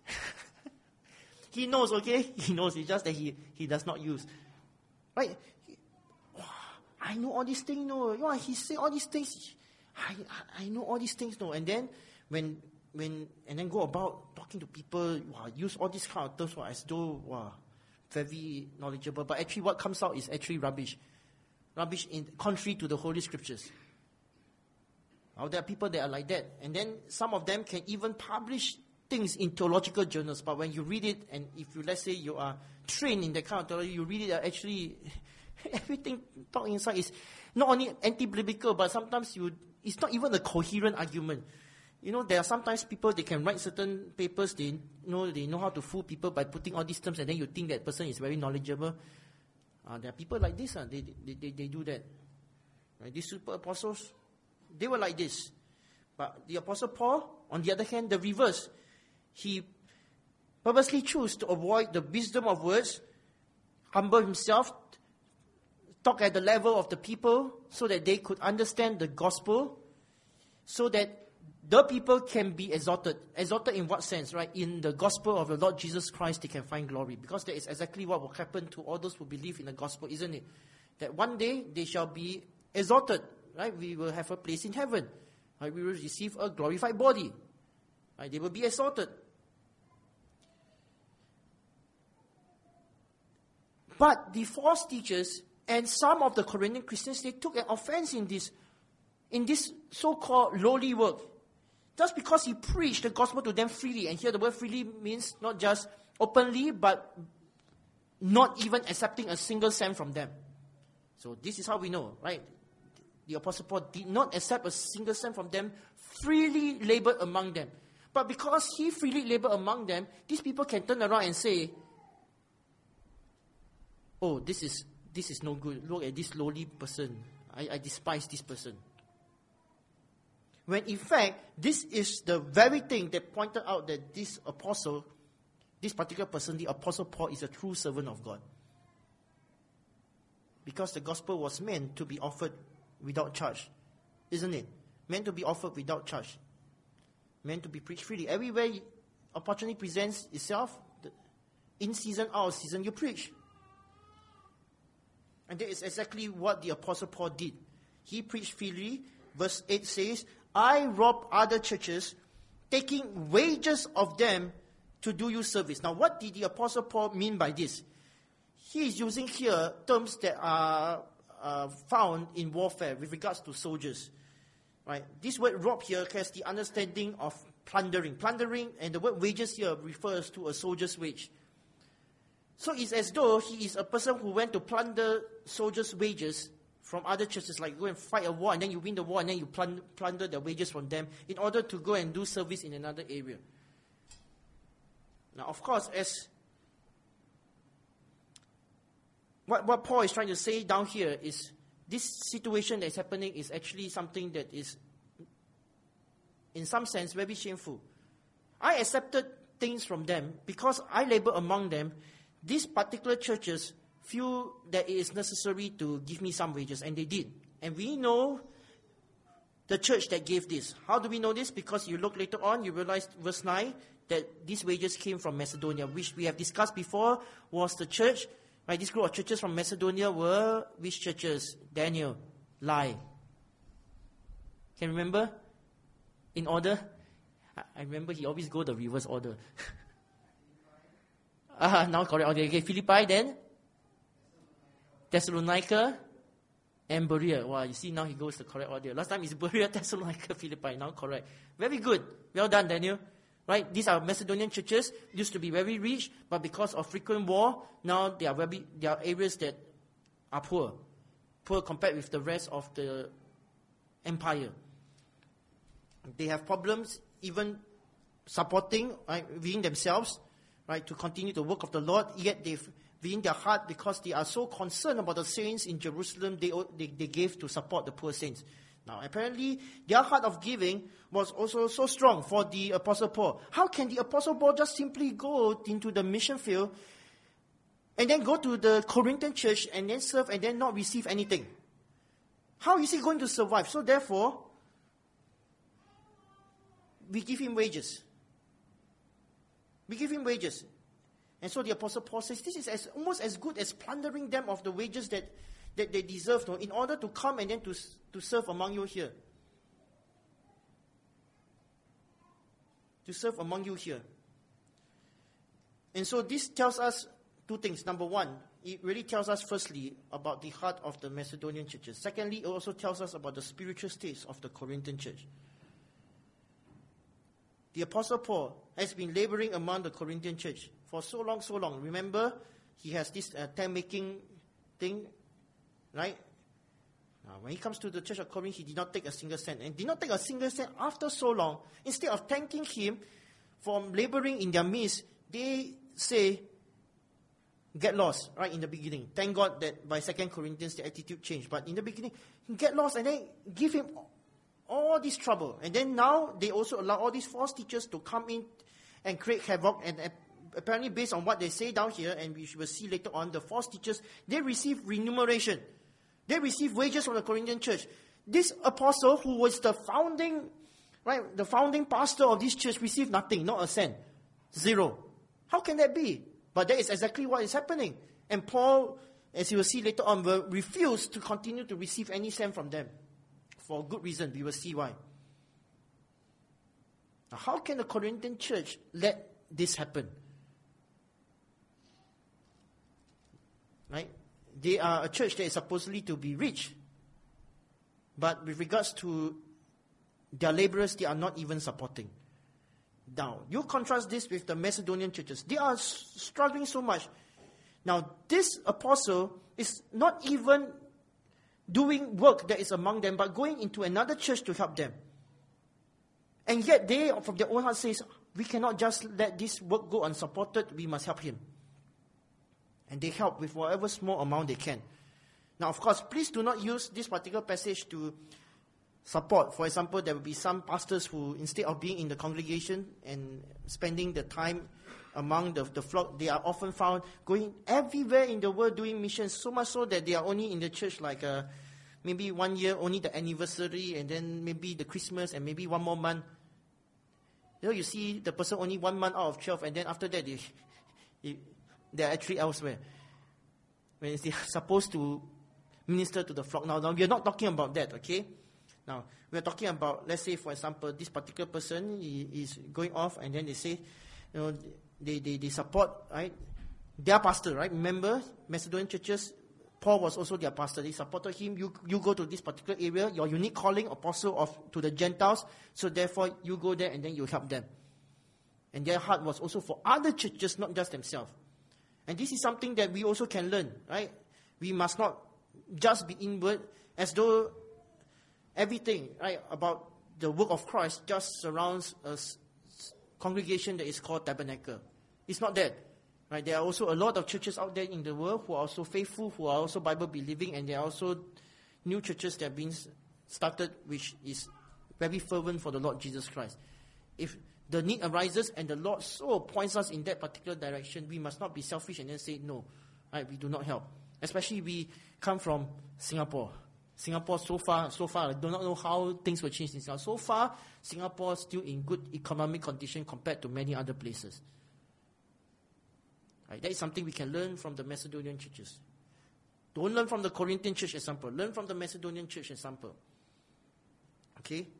He knows, okay? He knows, it's just that he, he does not use. Right? He, wow, I know all these things, no. You know, he say all these things. I, I I know all these things, no. And then when when and then go about talking to people, wow, use all these kind of terms, wow, as though wow, very knowledgeable. But actually, what comes out is actually rubbish, rubbish in contrary to the Holy Scriptures. Now, there are people that are like that, and then some of them can even publish things in theological journals. But when you read it, and if you let's say you are trained in that kind of theology, you read it, actually everything talk inside is not only anti-biblical, but sometimes you. It's not even a coherent argument. You know, there are sometimes people, they can write certain papers, they you know they know how to fool people by putting all these terms, and then you think that person is very knowledgeable. Uh, there are people like this, uh, they, they, they, they do that. Right? These super apostles, they were like this. But the Apostle Paul, on the other hand, the reverse. He purposely chose to avoid the wisdom of words, humble himself, talk at the level of the people so that they could understand the gospel, so that the people can be exalted. Exalted in what sense, right? In the gospel of the Lord Jesus Christ, they can find glory. Because that is exactly what will happen to all those who believe in the gospel, isn't it? That one day they shall be exalted, right? We will have a place in heaven. Right? We will receive a glorified body. Right? They will be exalted. But the false teachers and some of the Corinthian Christians, they took an offense in this, in this so-called lowly work. Just because he preached the gospel to them freely, and here the word freely means not just openly, but not even accepting a single cent from them. So this is how we know, right? The Apostle Paul did not accept a single cent from them, freely labored among them. But because he freely labored among them, these people can turn around and say, oh, this is This is no good. Look at this lowly person. I, I despise this person. When in fact, this is the very thing that pointed out that this apostle, this particular person, the Apostle Paul, is a true servant of God. Because the gospel was meant to be offered without charge. Isn't it? Meant to be offered without charge. Meant to be preached freely. Everywhere opportunity presents itself, in season, out of season, you preach. And that is exactly what the Apostle Paul did. He preached freely. Verse eight says, I robbed other churches, taking wages of them to do you service. Now, what did the Apostle Paul mean by this? He is using here terms that are uh, found in warfare with regards to soldiers. Right? This word rob here has the understanding of plundering. Plundering, and the word wages here refers to a soldier's wage. So it's as though he is a person who went to plunder soldiers' wages from other churches, like go and fight a war, and then you win the war, and then you plunder, plunder the wages from them in order to go and do service in another area. Now, of course, as what, what Paul is trying to say down here is this situation that is happening is actually something that is, in some sense, very shameful. I accepted things from them because I labor among them. These particular churches feel that it is necessary to give me some wages, and they did. And we know the church that gave this. How do we know this? Because you look later on, you realize, verse nine, that these wages came from Macedonia, which we have discussed before was the church. Right, this group of churches from Macedonia were which churches? Daniel, Lai. Can you remember? in order. I, I remember he always go the reverse order. Ah, now correct order. Okay, Philippi, then Thessalonica, and Berea. Wow, you see now he goes the correct order. Last time it's Berea, Thessalonica, Philippi. Now correct. Very good. Well done, Daniel. Right? These are Macedonian churches. Used to be very rich, but because of frequent war, now they are very, they are areas that are poor. Poor compared with the rest of the empire. They have problems even supporting, right, within themselves, right, to continue the work of the Lord, yet they've, within their heart, because they are so concerned about the saints in Jerusalem, they, they, they gave to support the poor saints. Now, apparently, their heart of giving was also so strong for the Apostle Paul. How can the Apostle Paul just simply go into the mission field and then go to the Corinthian church and then serve and then not receive anything? How is he going to survive? So therefore, we give him wages. We give him wages. And so the Apostle Paul says, this is as, almost as good as plundering them of the wages that, that they deserve, no, in order to come and then to, to serve among you here. To serve among you here. And so this tells us two things. Number one, it really tells us firstly about the heart of the Macedonian churches. Secondly, it also tells us about the spiritual states of the Corinthian church. The Apostle Paul has been laboring among the Corinthian church for so long, so long. Remember, he has this uh, tent-making thing, right? Now, when he comes to the church of Corinth, he did not take a single cent. And did not take a single cent after so long. Instead of thanking him for laboring in their midst, they say, get lost, right, in the beginning. Thank God that by Second Corinthians, the attitude changed. But in the beginning, get lost and then give him all this trouble. And then now, they also allow all these false teachers to come in and create havoc. And uh, apparently, based on what they say down here, and we will see later on, the false teachers, they receive remuneration. They receive wages from the Corinthian church. This apostle, who was the founding, right, the founding pastor of this church, received nothing, not a cent. Zero. How can that be? But that is exactly what is happening. And Paul, as you will see later on, will refuse to continue to receive any cent from them. For good reason, we will see why. Now, how can the Corinthian church let this happen? Right? They are a church that is supposedly to be rich. But with regards to their laborers, they are not even supporting. Now, you contrast this with the Macedonian churches. They are s- struggling so much. Now, this apostle is not even doing work that is among them, but going into another church to help them. And yet they, from their own heart, says, we cannot just let this work go unsupported, we must help him. And they help with whatever small amount they can. Now, of course, please do not use this particular passage to support. For example, there will be some pastors who, instead of being in the congregation and spending the time among the, the flock, they are often found going everywhere in the world doing missions, so much so that they are only in the church like uh, maybe one year, only the anniversary, and then maybe the Christmas, and maybe one more month. You know, you see the person only one month out of twelve, and then after that, they, they are actually elsewhere. When they are supposed to minister to the flock. Now, now, we are not talking about that, okay? Now, we are talking about, let's say, for example, this particular person he, is going off, and then they say, you know, They, they they support, right, their pastor, right? Remember, Macedonian churches, Paul was also their pastor. They supported him. You you go to this particular area, your unique calling, apostle of to the Gentiles. So therefore, you go there and then you help them. And their heart was also for other churches, not just themselves. And this is something that we also can learn, right? We must not just be inward, as though everything, right, about the work of Christ just surrounds us. Congregation that is called Tabernacle. It's not that. Right? There are also a lot of churches out there in the world who are also faithful, who are also Bible believing, and there are also new churches that have been started which is very fervent for the Lord Jesus Christ. If the need arises and the Lord so points us in that particular direction, we must not be selfish and then say no. Right? We do not help. Especially we come from Singapore. Singapore, so far, so far, I do not know how things will change in Singapore. So far, Singapore is still in good economic condition compared to many other places. Right, that is something we can learn from the Macedonian churches. Don't learn from the Corinthian church example. Learn from the Macedonian church example. Okay?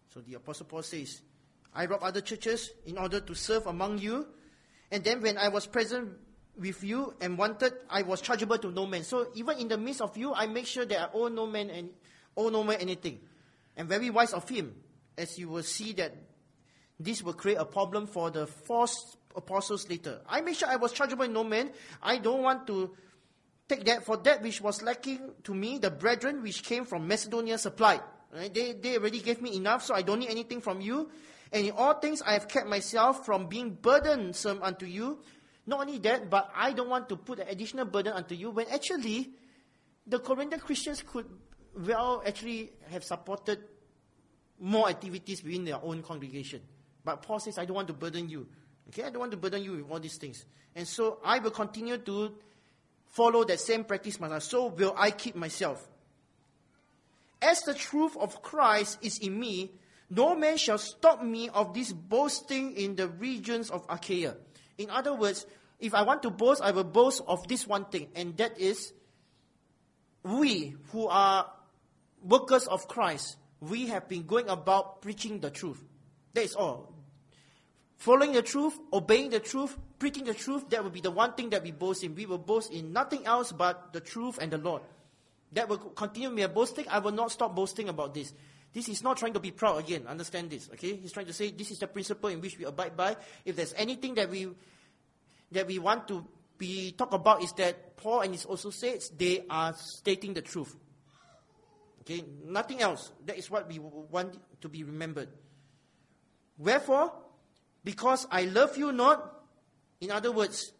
So the Apostle Paul says, I robbed other churches in order to serve among you. And then when I was present with you and wanted, I was chargeable to no man. So even in the midst of you, I make sure that I owe no man and owe no man anything. And very wise of him, as you will see that this will create a problem for the false apostles later. I make sure I was chargeable in no man. I don't want to take that. For that which was lacking to me, the brethren which came from Macedonia supplied. Right? They, they already gave me enough, so I don't need anything from you. And in all things I have kept myself from being burdensome unto you. Not only that, but I don't want to put an additional burden unto you, when actually the Corinthian Christians could well actually have supported more activities within their own congregation. But Paul says, I don't want to burden you. Okay, I don't want to burden you with all these things. And so I will continue to follow that same practice myself. So will I keep myself. As the truth of Christ is in me, no man shall stop me of this boasting in the regions of Achaia. In other words, if I want to boast, I will boast of this one thing. And that is, we who are workers of Christ, we have been going about preaching the truth. That is all. Following the truth, obeying the truth, preaching the truth, that will be the one thing that we boast in. We will boast in nothing else but the truth and the Lord. That will continue me boasting. I will not stop boasting about this. This is not trying to be proud again. Understand this, okay? He's trying to say this is the principle in which we abide by. If there's anything that we that we want to be talk about, is that Paul and his also says they are stating the truth. Okay, nothing else. That is what we want to be remembered. Wherefore, because I love you not, in other words,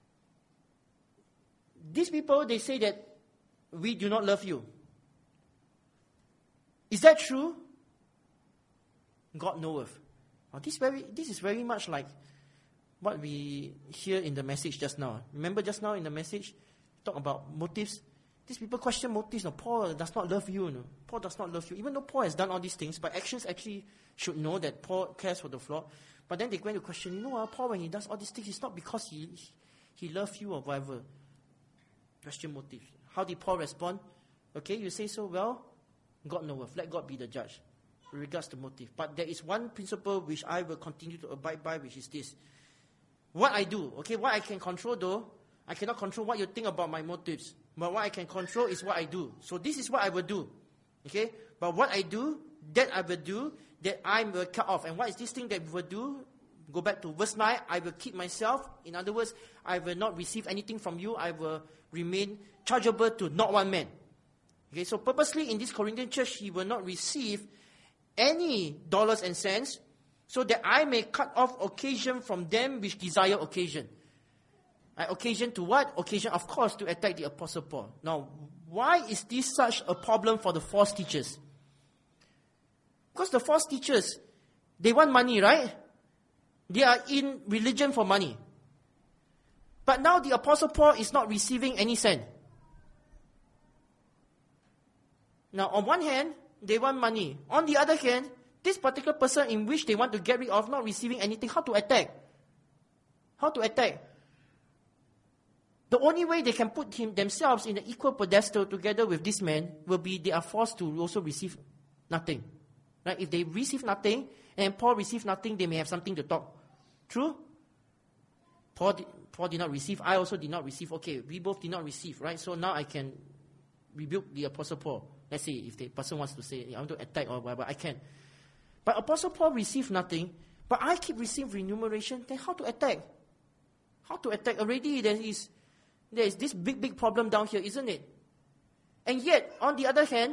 these people, they say that we do not love you. Is that true? God knoweth. Now, this very this is very much like what we hear in the message just now. Remember just now in the message, talk about motives. These people question motives. No, Paul does not love you. No. Paul does not love you. Even though Paul has done all these things, but actions actually should know that Paul cares for the flock. But then they go into question, you know, uh, Paul, when he does all these things, it's not because he he loves you or whatever. Question motives. How did Paul respond? Okay, you say so, well, God knoweth. Let God be the judge with regards to motive. But there is one principle which I will continue to abide by, which is this. What I do, okay, what I can control though, I cannot control what you think about my motives. But what I can control is what I do. So this is what I will do. Okay? But what I do, that I will do, that I will cut off. And what is this thing that we will do? Go back to verse nine. I will keep myself. In other words, I will not receive anything from you. I will remain chargeable to not one man. Okay, so purposely in this Corinthian church, he will not receive any dollars and cents, so that I may cut off occasion from them which desire occasion. Uh, occasion to what? Occasion, of course, to attack the Apostle Paul. Now, why is this such a problem for the false teachers? Because the false teachers, they want money, right? They are in religion for money. But now the Apostle Paul is not receiving any cent. Now, on one hand, they want money. On the other hand, this particular person in which they want to get rid of not receiving anything, how to attack? How to attack? The only way they can put him themselves in the equal pedestal together with this man will be they are forced to also receive nothing. Right? If they receive nothing and Paul receives nothing, they may have something to talk. True? Paul did, Paul did not receive. I also did not receive. Okay, we both did not receive, right? So now I can rebuke the Apostle Paul. Let's say if the person wants to say, I want to attack or whatever, I can. But Apostle Paul received nothing, but I keep receiving remuneration, then how to attack? How to attack? Already there is, there is this big, big problem down here, isn't it? And yet, on the other hand,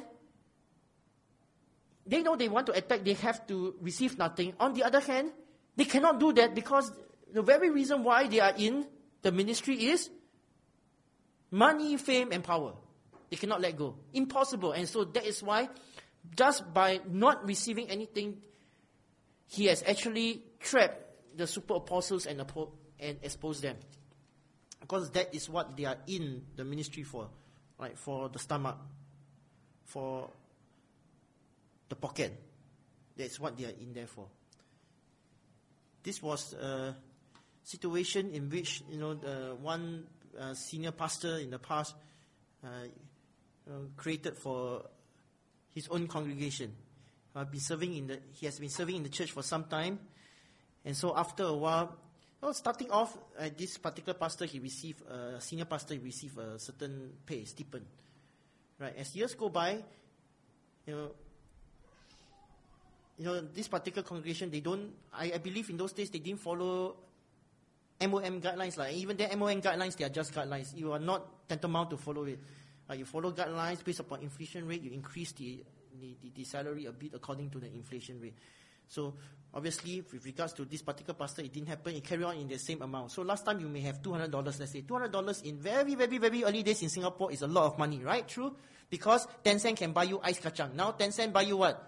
they know they want to attack, they have to receive nothing. On the other hand, they cannot do that because the very reason why they are in the ministry is money, fame, and power. They cannot let go. Impossible. And so that is why, just by not receiving anything, he has actually trapped the super apostles and, and exposed them. Because that is what they are in the ministry for. Right? For the stomach. For the pocket. That's what they are in there for. This was a situation in which, you know, the one uh, senior pastor in the past uh, uh, created for his own congregation. uh, been serving in the, he has been serving in the church for some time. And so after a while, well, starting off, uh, this particular pastor, he received, uh, senior pastor, he received a certain pay, stipend. Right? As years go by, you know, you know, this particular congregation, they don't, I, I believe in those days, they didn't follow M O M guidelines. Like even the M O M guidelines, they are just guidelines. You are not tantamount to follow it. Uh, you follow guidelines based upon inflation rate, you increase the, the, the, the salary a bit according to the inflation rate. So obviously, with regards to this particular pastor, it didn't happen. It carried on in the same amount. So last time you may have two hundred dollars, let's say. two hundred dollars in very, very, very early days in Singapore is a lot of money, right? True? Because ten cent can buy you ice kacang. Now ten cent buy you what?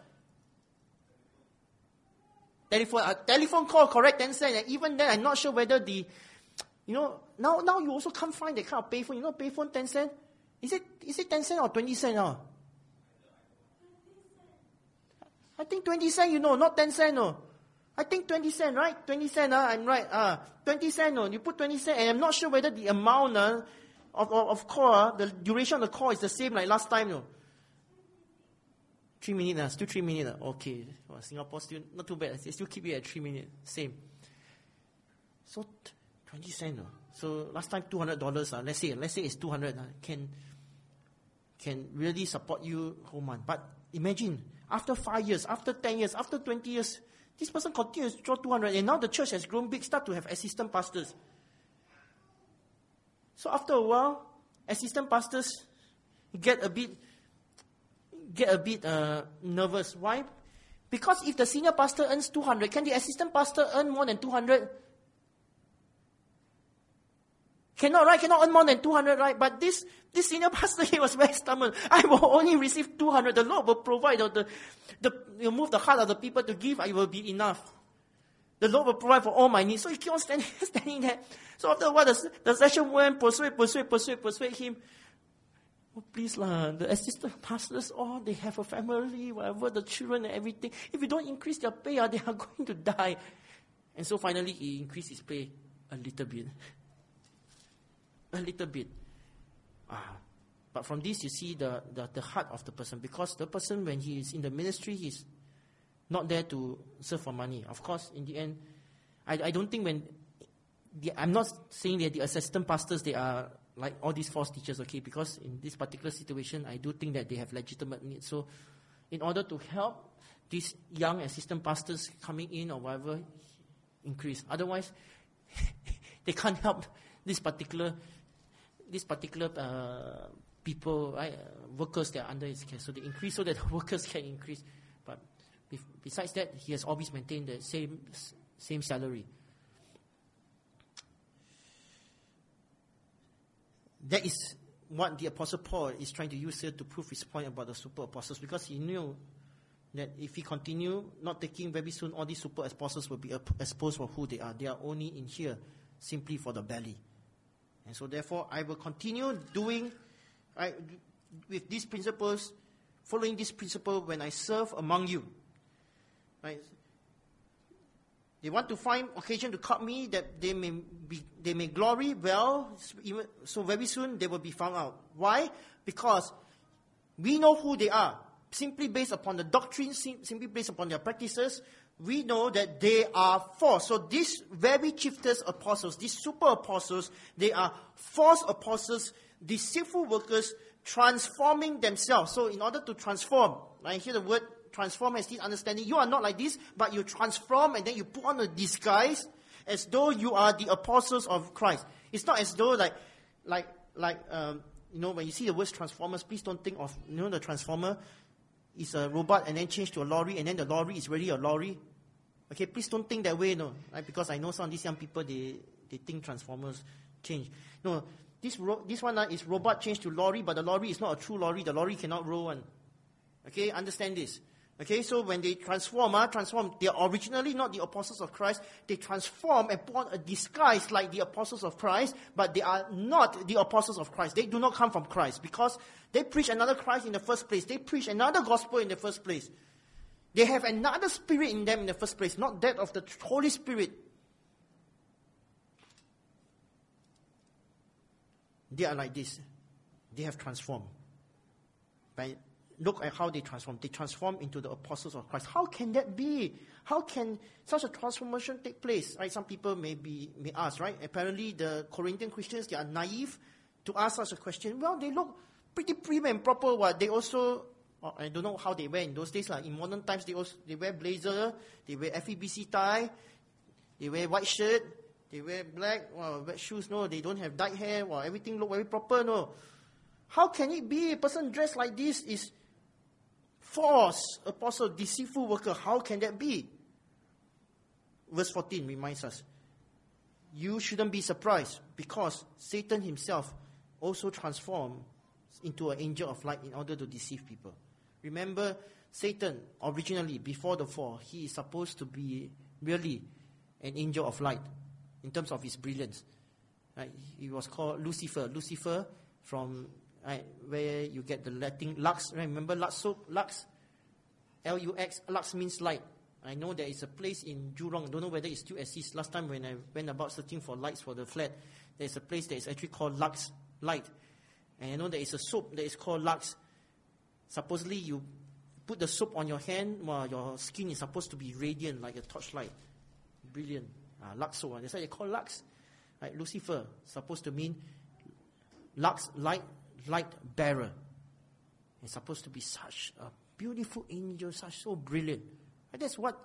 Telephone, uh, telephone call, correct, ten cent. And even then, I'm not sure whether the, you know, now now you also can't find that kind of payphone. You know, payphone ten cent? Is it is it ten cent or twenty cent now? I think twenty cent, you know, not ten cent, no. I think twenty cent, right? twenty cent, uh, I'm right. Uh, twenty cent, no. You put twenty cent, and I'm not sure whether the amount uh, of, of, of call, uh, the duration of the call is the same like last time, no. Three minutes, uh, still three minutes. Uh. Okay. Well, Singapore still, not too bad. They still keep it at three minutes. Same. So, t- twenty cent, no. So, last time two hundred dollars, uh, let's say, let's say it's two hundred, uh, can, can really support you whole month. But imagine, after five years, after ten years, after twenty years, this person continues to draw two hundred, and now the church has grown big, start to have assistant pastors. So after a while, assistant pastors get a bit, get a bit uh, nervous. Why? Because if the senior pastor earns two hundred, can the assistant pastor earn more than two hundred? Cannot, right? Cannot earn more than two hundred, right? But this, this senior pastor, he was very stubborn. I will only receive two hundred. The Lord will provide, the, the, the, you move the heart of the people to give, it will be enough. The Lord will provide for all my needs. So he keeps on standing, standing there. So after a while, the, the session went, persuade, persuade, persuade, persuade him. Oh, please lah, the assistant pastors, oh, they have a family, whatever, the children and everything. If you don't increase their pay, uh, they are going to die. And so finally, he increased his pay a little bit. A little bit. Ah, but from this, you see the, the, the heart of the person. Because the person, when he is in the ministry, he's not there to serve for money. Of course, in the end, I, I don't think when... The, I'm not saying that the assistant pastors, they are like all these false teachers, okay? Because in this particular situation, I do think that they have legitimate needs. So, in order to help these young assistant pastors coming in or whatever, increase. Otherwise, they can't help this particular... This particular uh, people, right, uh, workers that are under his care, so they increase so that the workers can increase. But be- besides that, he has always maintained the same same salary. That is what the Apostle Paul is trying to use here to prove his point about the super apostles, because he knew that if he continue not taking, very soon all these super apostles will be exposed for who they are. They are only in here simply for the belly. And so therefore, I will continue doing, right, with these principles, following this principle when I serve among you. Right? They want to find occasion to cut me that they may be, they may glory. Well, even, so very soon they will be found out. Why? Because we know who they are. Simply based upon the doctrine, simply based upon their practices, we know that they are false. So these very chiefest apostles, these super apostles, they are false apostles, deceitful workers, transforming themselves. So in order to transform, I hear the word transform as this understanding. You are not like this, but you transform and then you put on a disguise as though you are the apostles of Christ. It's not as though like, like, like, um, you know, when you see the words transformers, please don't think of, you know, the transformer is a robot and then change to a lorry, and then the lorry is really a lorry. Okay, please don't think that way, no. Right? Because I know some of these young people, they, they think transformers change. No, this ro- this one uh, is robot changed to lorry, but the lorry is not a true lorry. The lorry cannot roll one. Okay, understand this. Okay, so when they transform, uh, transform, they are originally not the apostles of Christ. They transform and put on a disguise like the apostles of Christ, but they are not the apostles of Christ. They do not come from Christ because they preach another Christ in the first place. They preach another gospel in the first place. They have another spirit in them in the first place, not that of the Holy Spirit. They are like this. They have transformed. By look at how they transform. They transform into the apostles of Christ. How can that be? How can such a transformation take place? Right? Some people may be may ask, right? Apparently the Corinthian Christians, they are naive to ask such a question. Well, they look pretty prim and proper. What they also, oh, I don't know how they wear in those days. Like in modern times, they also they wear blazer, they wear F E B C tie, they wear white shirt, they wear black, well, red shoes. No, they don't have dyed hair. Well, everything look very proper. No, how can it be a person dressed like this is false apostle, deceitful worker? How can that be? Verse fourteen reminds us, you shouldn't be surprised because Satan himself also transformed into an angel of light in order to deceive people. Remember, Satan originally, before the fall, he is supposed to be really an angel of light in terms of his brilliance. Right? He was called Lucifer. Lucifer from right, where you get the Latin lux. Right? Remember lux soap? Lux? L U X. Lux means light. I know there is a place in Jurong. I don't know whether it still exists. Last time when I went about searching for lights for the flat, there is a place that is actually called Lux Light. And I know there is a soap that is called Lux. Supposedly you put the soap on your hand, while your skin is supposed to be radiant like a torchlight. Brilliant. Uh, Lux soap. That's why they call Lux. Right? Lucifer, supposed to mean Lux, light, light bearer. It's supposed to be such a beautiful angel, such so brilliant. And that's what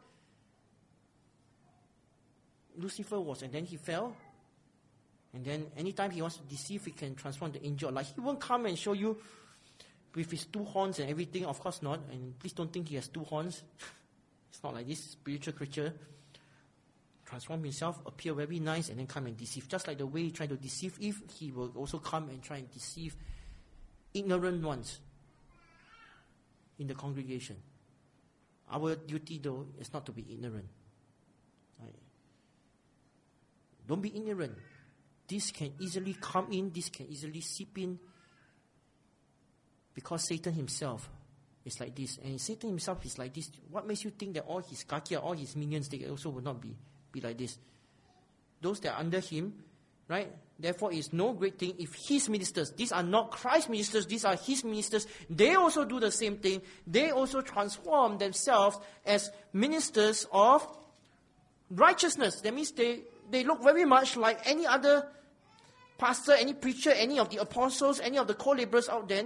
Lucifer was. And then he fell. And then anytime he wants to deceive, he can transform the angel. Like he won't come and show you with his two horns and everything. Of course not. And please don't think he has two horns. It's not like this spiritual creature. Transform himself, appear very nice, and then come and deceive. Just like the way he tried to deceive Eve, he will also come and try and deceive ignorant ones in the congregation. Our duty, though, is not to be ignorant. Right? Don't be ignorant. This can easily come in, this can easily seep in, because Satan himself is like this. And Satan himself is like this. What makes you think that all his kakia, all his minions, they also will not be, be like this? Those that are under him, right? Therefore, it's no great thing if his ministers, these are not Christ's ministers, these are his ministers, they also do the same thing. They also transform themselves as ministers of righteousness. That means they, they look very much like any other pastor, any preacher, any of the apostles, any of the co-laborers out there.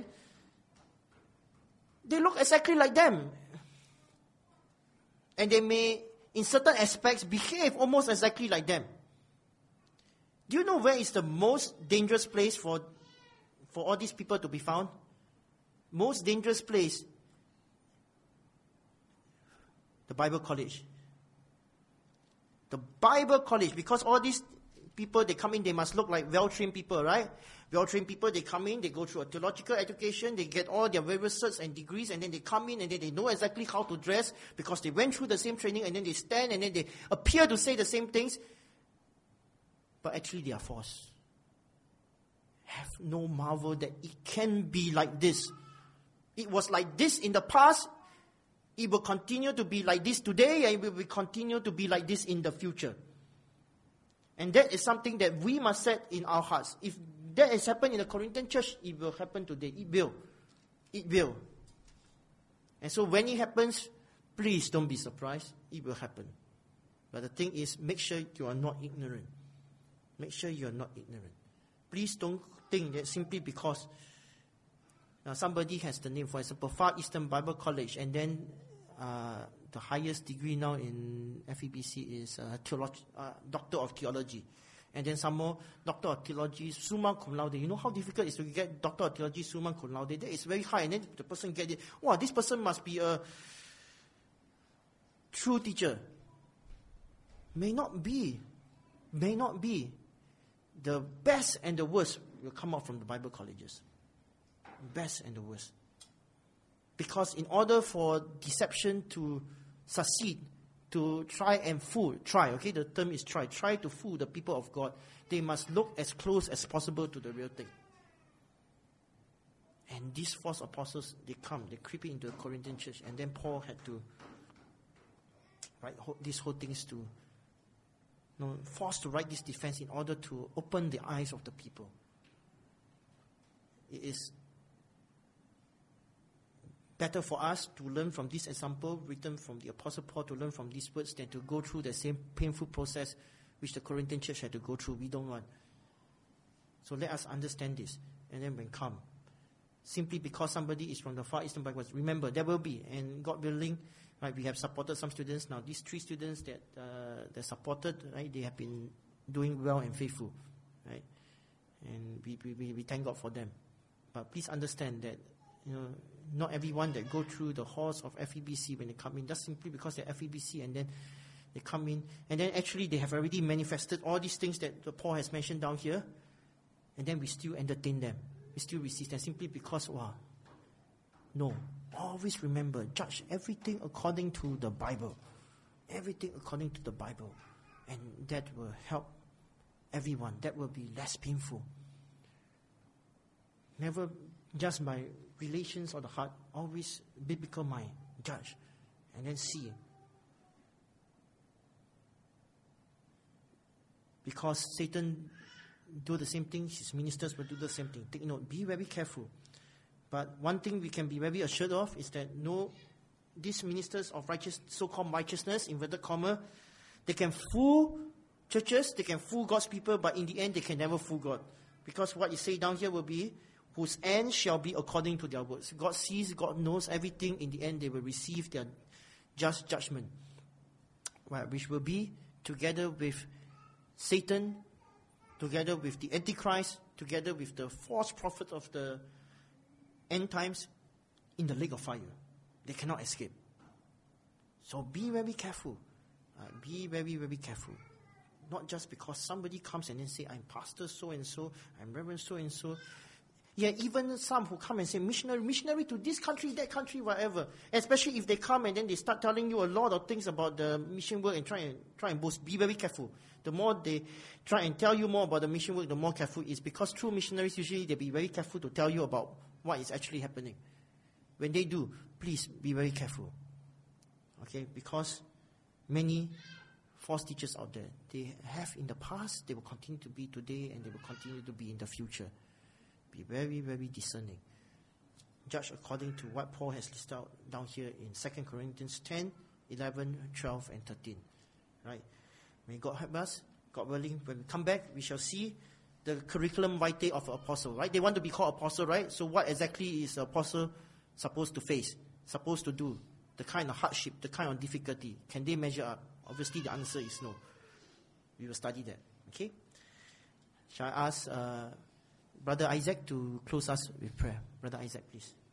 They look exactly like them. And they may, in certain aspects, behave almost exactly like them. Do you know where is the most dangerous place for, for all these people to be found? Most dangerous place, the Bible college. The Bible college, because all these people, they come in, they must look like well-trained people, right? Well-trained people, they come in, they go through a theological education, they get all their various certs and degrees, and then they come in and then they know exactly how to dress because they went through the same training, and then they stand and then they appear to say the same things. But actually they are false. Have no marvel that it can be like this. It was like this in the past. It will continue to be like this today, and it will continue to be like this in the future. And that is something that we must set in our hearts. If that has happened in the Corinthian church, it will happen today. It will. It will. And so when it happens, please don't be surprised. It will happen. But the thing is, make sure you are not ignorant. Make sure you are not ignorant. Please don't think that simply because now somebody has the name, for example, Far Eastern Bible College, and then uh, the highest degree now in F E B C is uh, theology, uh, Doctor of Theology. And then some more, Doctor of Theology, summa cum laude. You know how difficult it is to get Doctor of Theology, summa cum laude? That is very high. And then the person get it. Wow, this person must be a true teacher. May not be. May not be. The best and the worst will come out from the Bible colleges. Best and the worst. Because in order for deception to succeed, to try and fool, try, okay, the term is try, try to fool the people of God, they must look as close as possible to the real thing. And these false apostles, they come, they creep into the Corinthian church, and then Paul had to write these whole things to, you know, forced to write this defense in order to open the eyes of the people. It is better for us to learn from this example written from the Apostle Paul, to learn from these words, than to go through the same painful process which the Corinthian church had to go through. We don't want. So let us understand this, and then when come, simply because somebody is from the Far Eastern backwards, remember, there will be, and God willing, right, we have supported some students. Now, these three students that uh, that supported, right, they have been doing well and faithful, right? And we, we, we thank God for them. But please understand that, you know, not everyone that go through the halls of F E B C when they come in, just simply because they're F E B C, and then they come in, and then actually they have already manifested all these things that Paul has mentioned down here, and then we still entertain them. We still receive them simply because, wow, no. Always remember, judge everything according to the Bible. Everything according to the Bible. And that will help everyone. That will be less painful. Never just by relations of the heart, always biblical mind. Judge. And then see. Because Satan do the same thing, his ministers will do the same thing. Take note, be very careful. But one thing we can be very assured of is that no, these ministers of righteous, so-called righteousness, inverted comma, they can fool churches, they can fool God's people, but in the end they can never fool God. Because what you say down here will be, whose end shall be according to their words. God sees, God knows everything. In the end they will receive their just judgment, right, which will be together with Satan, together with the Antichrist, together with the false prophet of the end times, in the lake of fire. They cannot escape. So be very careful. Uh, be very, very careful. Not just because somebody comes and then say, I'm pastor so-and-so, I'm reverend so-and-so. Yeah, even some who come and say, missionary, missionary to this country, that country, whatever. Especially if they come and then they start telling you a lot of things about the mission work and try and try and boast. Be very careful. The more they try and tell you more about the mission work, the more careful it is. Because true missionaries, usually they'll be very careful to tell you about what is actually happening. When they do, please be very careful. Okay? Because many false teachers out there, they have in the past, they will continue to be today, and they will continue to be in the future. Be very, very discerning. Judge according to what Paul has listed out down here in Second Corinthians ten, eleven, twelve, and thirteen. Right? May God help us. God willing, when we come back, we shall see the curriculum vitae of an apostle. Right? They want to be called apostle, right? So what exactly is an apostle supposed to face, supposed to do? The kind of hardship, the kind of difficulty. Can they measure up? Obviously, the answer is no. We will study that. Okay? Shall I ask uh, Brother Isaac to close us with prayer? Brother Isaac, please.